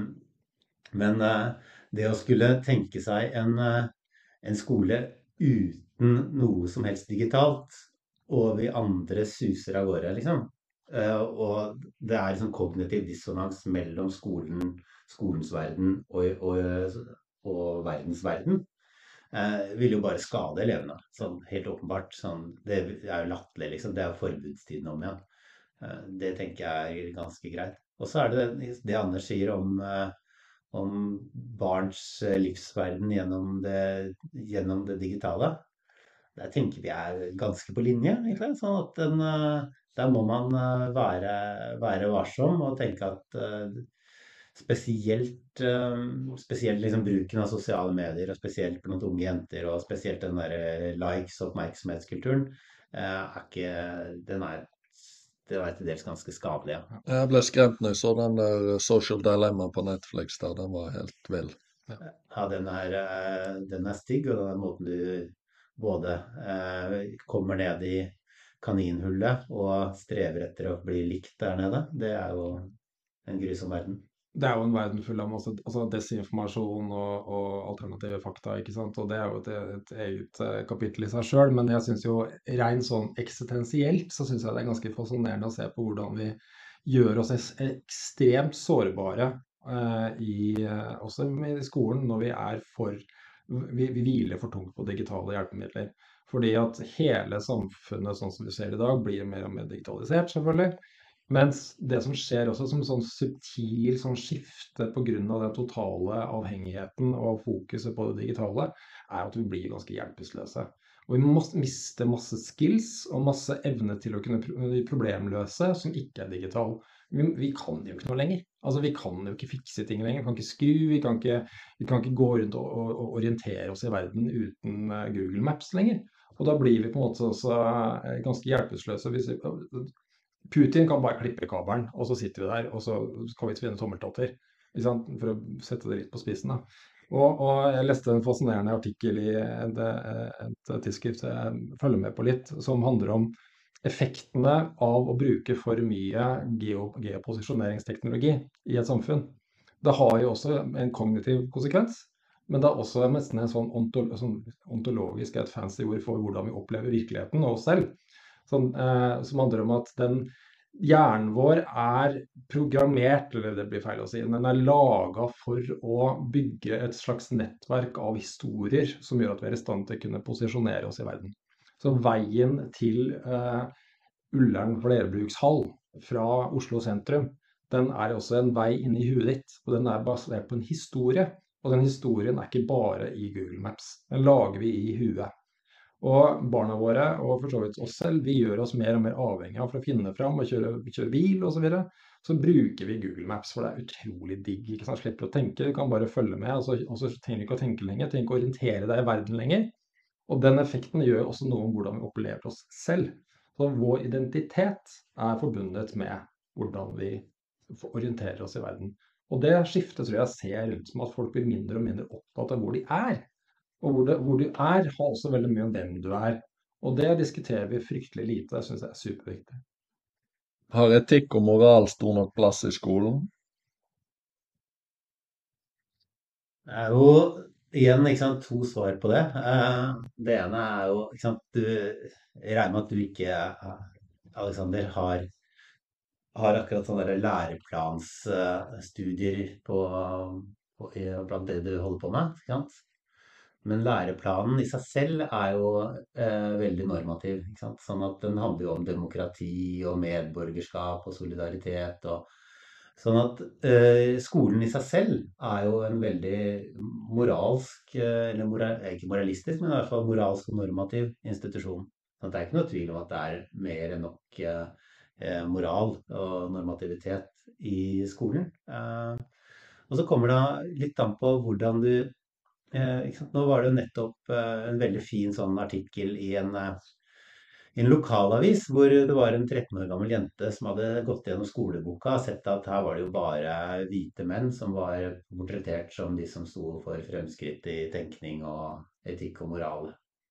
Men eh, det å skulle tenke seg en, eh, en skole uten noe som helst digitalt, og vi andre suser av gårde, liksom. Eh, og det er liksom kognitiv dissonans mellom skolen, skolens verden og, og, og verdens verden. Eh, vil jo bare skade elevene, sånn helt åpenbart. Sånn, det er jo latterlig, liksom. Det er jo forbudstiden om igjen. Eh, det tenker jeg er ganske greit. Og så er det det, det Anders sier om eh, om barns eh, livsverden gjennom det, gjennom det digitale. Der tenker vi er ganske på linje, egentlig. Sånn at den, eh, der må man eh, være, være varsom og tenke at eh, spesielt, eh, spesielt liksom bruken av sosiale medier, og spesielt blant unge jenter, og spesielt den der eh, likes- og oppmerksomhetskulturen, eh, er ikke, den er, det er til dels ganske skadelig. Ja. Jeg ble skremt når jeg så den der Social Dilemma på Netflix der. Den var helt vill. Ja, den er, eh, den er stygg, og den måten du både eh, kommer ned i kaninhullet og strever etter å bli likt der nede, det er jo en grusom verden. Det er jo en verden full av masse altså desinformasjon og, og alternative fakta, ikke sant? Og det er jo et, et eget eh, kapittel i seg selv, men jeg synes jo rent sånn eksistensielt så synes jeg det er ganske fascinerende å se på hvordan vi gjør oss es- ekstremt sårbare eh, i, eh, også i skolen når vi er for, vi, vi hviler for tungt på digitale hjelpemidler. Fordi at hele samfunnet sånn som vi ser i dag blir mer og mer digitalisert selvfølgelig. Mens det som skjer også som sånn subtil sånn skifte på grunn av den totale avhengigheten og fokuset på det digitale, er at vi blir ganske hjelpeløse. Og vi må miste masse skills og masse evne til å kunne pro- problemløse som ikke er digital. Vi, vi kan jo ikke noe lenger. Altså vi kan jo ikke fikse ting lenger. Vi kan ikke skru, vi kan ikke, vi kan ikke gå rundt og, og, og orientere oss i verden uten eh, Google Maps lenger. Og da blir vi på en måte også eh, ganske hjelpeløse. Hvis vi, Putin kan bare klippe kabelen, og så sitter vi der, og så kan vi tvinne tommeltotter, ikke sant? For å sette det litt på spissen da. Og, og jeg leste en fascinerende artikkel i et, et tidsskrift jeg følger med på litt, som handler om effektene av å bruke for mye geo, geoposisjoneringsteknologi i et samfunn. Det har jo også en kognitiv konsekvens, men det er også nesten en sånn, onto, sånn ontologisk, et fancy ord for hvordan vi opplever virkeligheten og oss selv. Sånn, eh, som handler om at den hjernen vår er programmert, eller det blir feil å si, den er laget for å bygge et slags nettverk av historier som gjør at vi er i stand til å kunne posisjonere oss i verden. Så veien til eh, Ullern flerbrukshall fra Oslo sentrum, den er også en vei inn i huet ditt, og den er basert på en historie. Og den historien er ikke bare i Google Maps, den lager vi i huet. Og barna våre, og for så vidt oss selv, vi gjør oss mer og mer avhengig av for å finne fram og kjøre, kjøre bil og så videre. Så bruker vi Google Maps, for det er utrolig digg, ikke sant? Slipper å tenke, du kan bare følge med, og så, og så trenger du ikke å tenke lenger, trenger ikke å orientere deg i verden lenger. Og den effekten gjør også noe om hvordan vi opplever oss selv. Så vår identitet er forbundet med hvordan vi orienterer oss i verden. Og det skiftet tror jeg ser ut som at folk blir mindre og mindre opptatt av hvor de er. Og hvor, det, hvor du er, har også veldig mye om hvem du er. Og det diskuterer vi fryktelig lite, jeg synes det er superviktig. Har etikk og moral stor nok plass i skolen? Det er jo igjen ikke sant, to svar på det. Eh, det ene er jo ikke sant, du, Jeg regner med at du ikke, Alexander, har, har akkurat sånne der læreplansstudier på, på, i- blant det du holder på med. Ikke sant? Men læreplanen i seg selv er jo eh, veldig normativ. Ikke sant? Sånn at den handler jo om demokrati og medborgerskap og solidaritet og Sånn at eh, skolen i seg selv er jo en veldig moralsk, eh, eller mora, ikke moralistisk, men i hvert fall moralsk og normativ institusjon. Sånn at det er ikke noe tvil om at det er mer enn nok eh, eh, moral og normativitet i skolen. Eh, og så kommer det litt an på hvordan du eh, ikke sant? Nå var det jo nettopp eh, en veldig fin sånn artikkel i en eh, i en lokalavis hvor det var en tretten år gammel jente som hadde gått gjennom skoleboka og sett at her var det jo bare hvite menn som var portrettert som de som sto for fremskritt i tenkning og etikk og moral.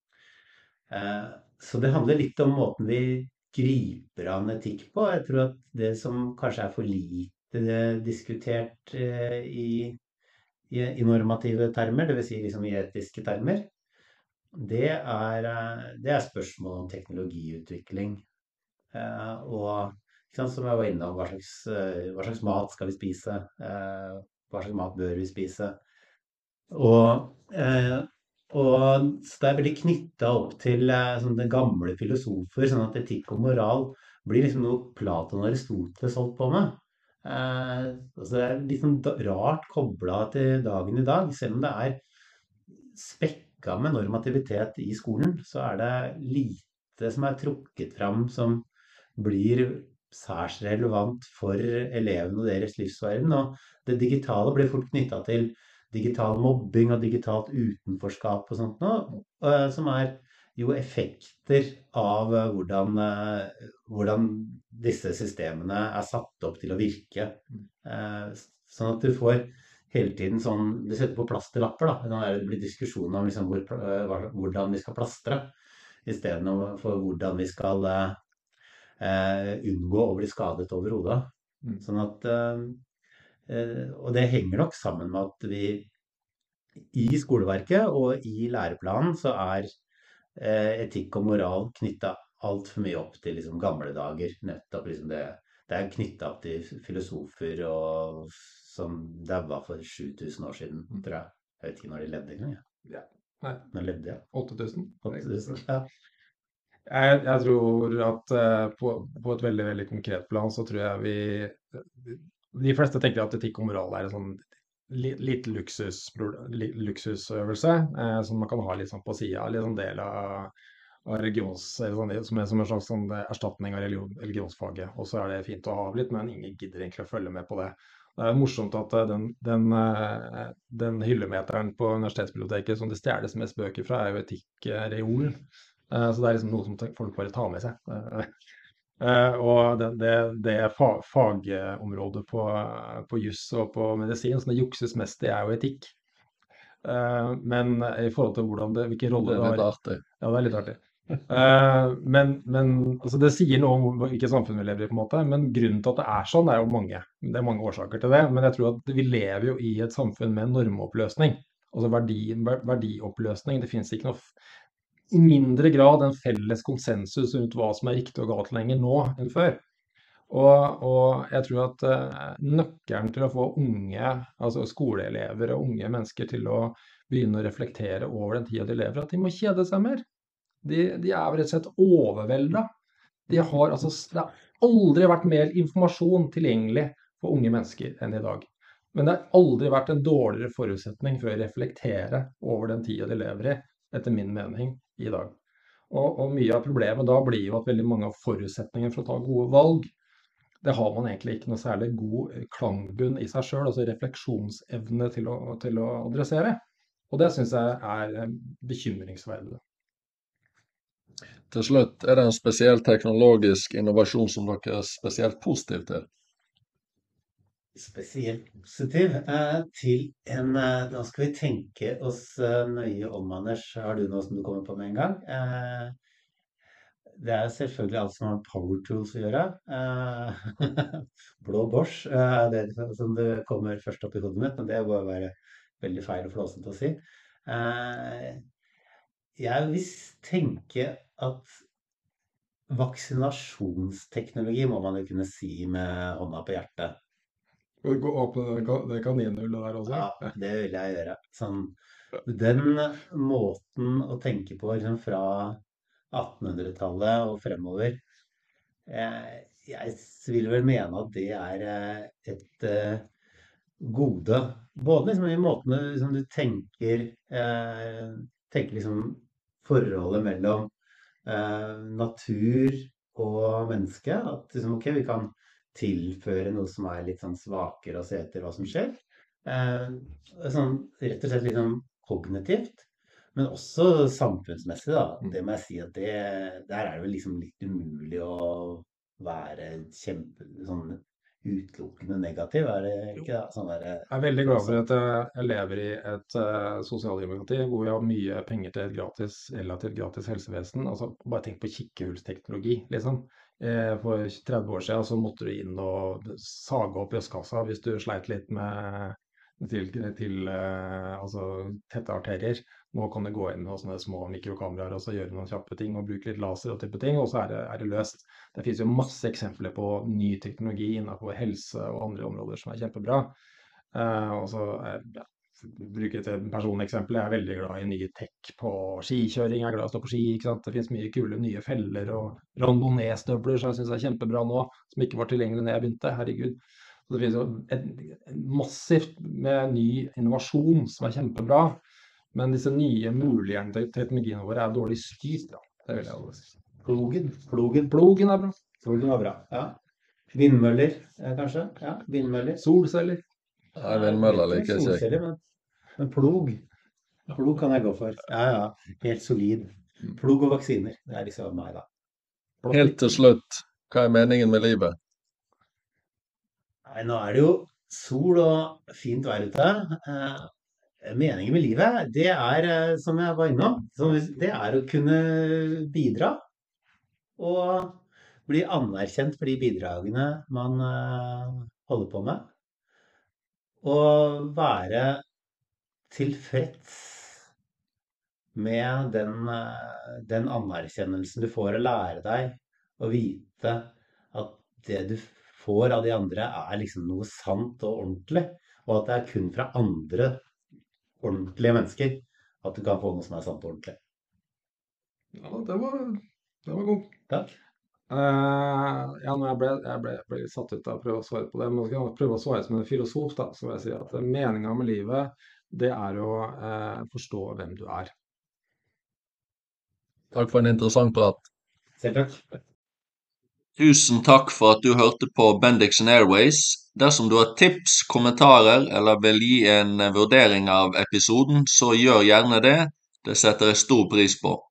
Eh, Så det handler litt om måten vi griper an etikk på. Jeg tror at det som kanskje er for lite eh, diskutert eh, i, i, i normative termer, det vil si liksom i etiske termer, det er, eh, det er spørsmål om teknologiutvikling. Eh, og ikke sant, som jeg var innom, hva slags, eh, hva slags mat skal vi spise? Eh, hva slags mat bør vi spise? Og, eh, og så det er veldig knytta opp til eh, sånn den gamle filosofer, sånn at etikk og moral blir liksom noe Platon og Aristoteles holdt på med. Eh, altså det er litt sånn da- rart kobla til dagen i dag, selv om det er spekka med normativitet i skolen, så er det lite som er trukket fram som blir særs relevant for elevene og deres livsverden. Og det digitale blir fort knytta til digital mobbing og digitalt utenforskap og sånt noe, eh, som er jo effekter av eh, hvordan, eh, hvordan disse systemene er satt opp til å virke. Eh, Sånn at du får hele tiden sånn, du setter på plasterlapper da, nå er det blir diskusjon om liksom hvor, eh, hva- hvordan vi skal plastre, i stedet for hvordan vi skal eh, eh, unngå å bli skadet overhodet. Mm. Sånn at, eh, eh, og det henger nok sammen med at vi i skoleverket og i læreplanen så er eh, etikk og moral knytta altfor mye opp til liksom gamle dager. Nettopp liksom det, det er knytta opp til filosofer og, som daua for sju tusen år siden, tror jeg. Jeg vet ikke når de levde engang. Ja. Ja. Nei, Når levde jeg? åtte tusen. åtte tusen? Ja. Jeg, jeg tror at eh, på, på et veldig, veldig konkret plan så tror jeg vi De fleste tenker at etikk og moral er en sånn li, litt luksus, li, luksusøvelse eh, som man kan ha litt sånn på sida, litt sånn del av, av religions, eller sånn, som, er, som en slags sånn erstatning av religion, religionsfaget. Og så er det fint å ha blitt, men ingen gidder egentlig å følge med på det. Det er morsomt at eh, den, den, eh, den hyllemeteren på universitetsbiblioteket som det stjeles mest bøker fra, er jo etikkreolen. Eh, Så det er liksom noe som te- folk bare tar med seg. Eh, eh, Og det, det, det fa- fagområdet på, på juss og på medisin som det jukses mest i, er jo etikk. Eh, Men i forhold til hvordan det, hvilken Det rolle er det litt har. artig. Ja, det er litt artig. Eh, men men altså det sier noe om hvilket samfunn vi lever i, på en måte. Men grunnen til at det er sånn, er jo mange. Det er mange årsaker til det. Men jeg tror at vi lever jo i et samfunn med normoppløsning. Altså verdi, ver- verdioppløsning. Det finnes ikke noe f- i mindre grad en felles konsensus rundt hva som er riktig og galt lenger nå enn før. Og, og jeg tror at eh, nøkkelen til å få unge, altså skoleelever og unge mennesker til å begynne å reflektere over den tida de lever, at de må kjede seg mer. De, de er rett og slett overvelda. De har, altså, s- det har aldri vært mer informasjon tilgjengelig for unge mennesker enn i dag. Men det har aldri vært en dårligere forutsetning for å reflektere over den tida de lever i, etter min mening, i dag. Og, og mye av problemet da blir jo at veldig mange av forutsetningene for å ta gode valg, det har man egentlig ikke noe særlig god eh, klangbunn i seg sjøl, altså refleksjonsevne til å, til å adressere. Og det syns jeg er eh, bekymringsverdig. Til slutt, er det en spesiell teknologisk innovasjon som dere er spesielt positiv til? Spesielt positiv eh, til en eh, Da skal vi tenke oss eh, nøye om, Anders. Har du noe som du kommer på med en gang? Eh, det er selvfølgelig alt som har med power tools å gjøre. Eh, blå Bosch eh, er det som det kommer først opp i hodet mitt, men det må være veldig feil og flåsete å si. Eh, jeg vil tenke at vaksinasjonsteknologi må man jo kunne si med hånda på hjertet. Skal vi gå åpne det ka- det kaninhullet der også? Ja, det vil jeg gjøre. Sånn, den måten å tenke på liksom fra attenhundretallet og fremover. Eh, jeg vil vel mene at det er eh, et eh, gode. Både liksom i måten som du tenker, eh, tenker liksom forholdet mellom eh, natur og menneske. At liksom, ok, vi kan tilføre noe som er litt sånn svakere og se etter hva som skjer. Eh, sånn, rett og slett liksom kognitivt. Men også samfunnsmessig, da. Det må jeg si at det, der er det vel liksom litt umulig å være kjempe, sånn utelukkende negativ, er det ikke da? Sånn der, Jeg er veldig glad for at jeg jeg lever i et uh, sosialdemokrati hvor vi har mye penger til et gratis, relativt gratis helsevesen. Altså, bare tenk på kikkehullsteknologi, liksom. Eh, for tretti år siden så måtte du inn og sage opp brystkassa hvis du sleit litt med til, til eh, altså, tette arterier. Nå kan du gå inn med sånne små mikrokameraer og så gjøre noen kjappe ting og bruke litt laser og type ting, og så er det, er det løst. Det finnes jo masse eksempler på ny teknologi innenfor helse og andre områder som er kjempebra. Eh, og så eh, ja, bruker et personeksempel. Jeg er veldig glad i ny tech på skikjøring. Jeg er glad i å stå på ski, ikke sant? Det finnes mye kule nye feller og randonee-støvler som jeg synes er kjempebra nå, som ikke var tilgjengelig når jeg begynte. Herregud. Så det finnes jo et, et massivt med ny innovasjon som er kjempebra. Men disse nye mulighetene til teknologiene våre er dårlig styrt, da. Det vil jeg også si. Plogen, plogen, Plogen er bra. plogen var bra, ja. Vindmøller, eh, kanskje? Ja, vindmøller. Solceller. Nei, vindmøller liker jeg ikke. Solceller, men, men plog. Plog kan jeg gå for. Ja, ja, helt solid. Plog og vaksiner, det er liksom meg da. Helt til slutt, hva er meningen med livet? Nei, nå er det jo sol og fint vær ute. Eh, meningen med livet, det er, eh, som jeg var innom, som vi- det er å kunne bidra og bli anerkjent for de bidragene man eh, holder på med. Og være tilfreds med den, eh, den anerkjennelsen du får, å lære deg å vite at det du får av de andre er liksom noe sant og ordentlig, og at det er kun fra andre ordentlige mennesker at du kan få noe som er sant og ordentlig. Ja, det var, det var god. Takk. Eh, ja, når jeg ble, jeg ble, ble litt satt ut av å prøve å svare på det, men skal jeg prøve å svare som en filosof, da, så vil jeg si at meningen med livet, det er å eh, forstå hvem du er. Takk for en interessant prat. Selv takk. Tusen takk for at du hørte på Bendix Airways. Dersom du har tips, kommentarer eller vil gi en vurdering av episoden, så gjør gjerne det. Det setter jeg stor pris på.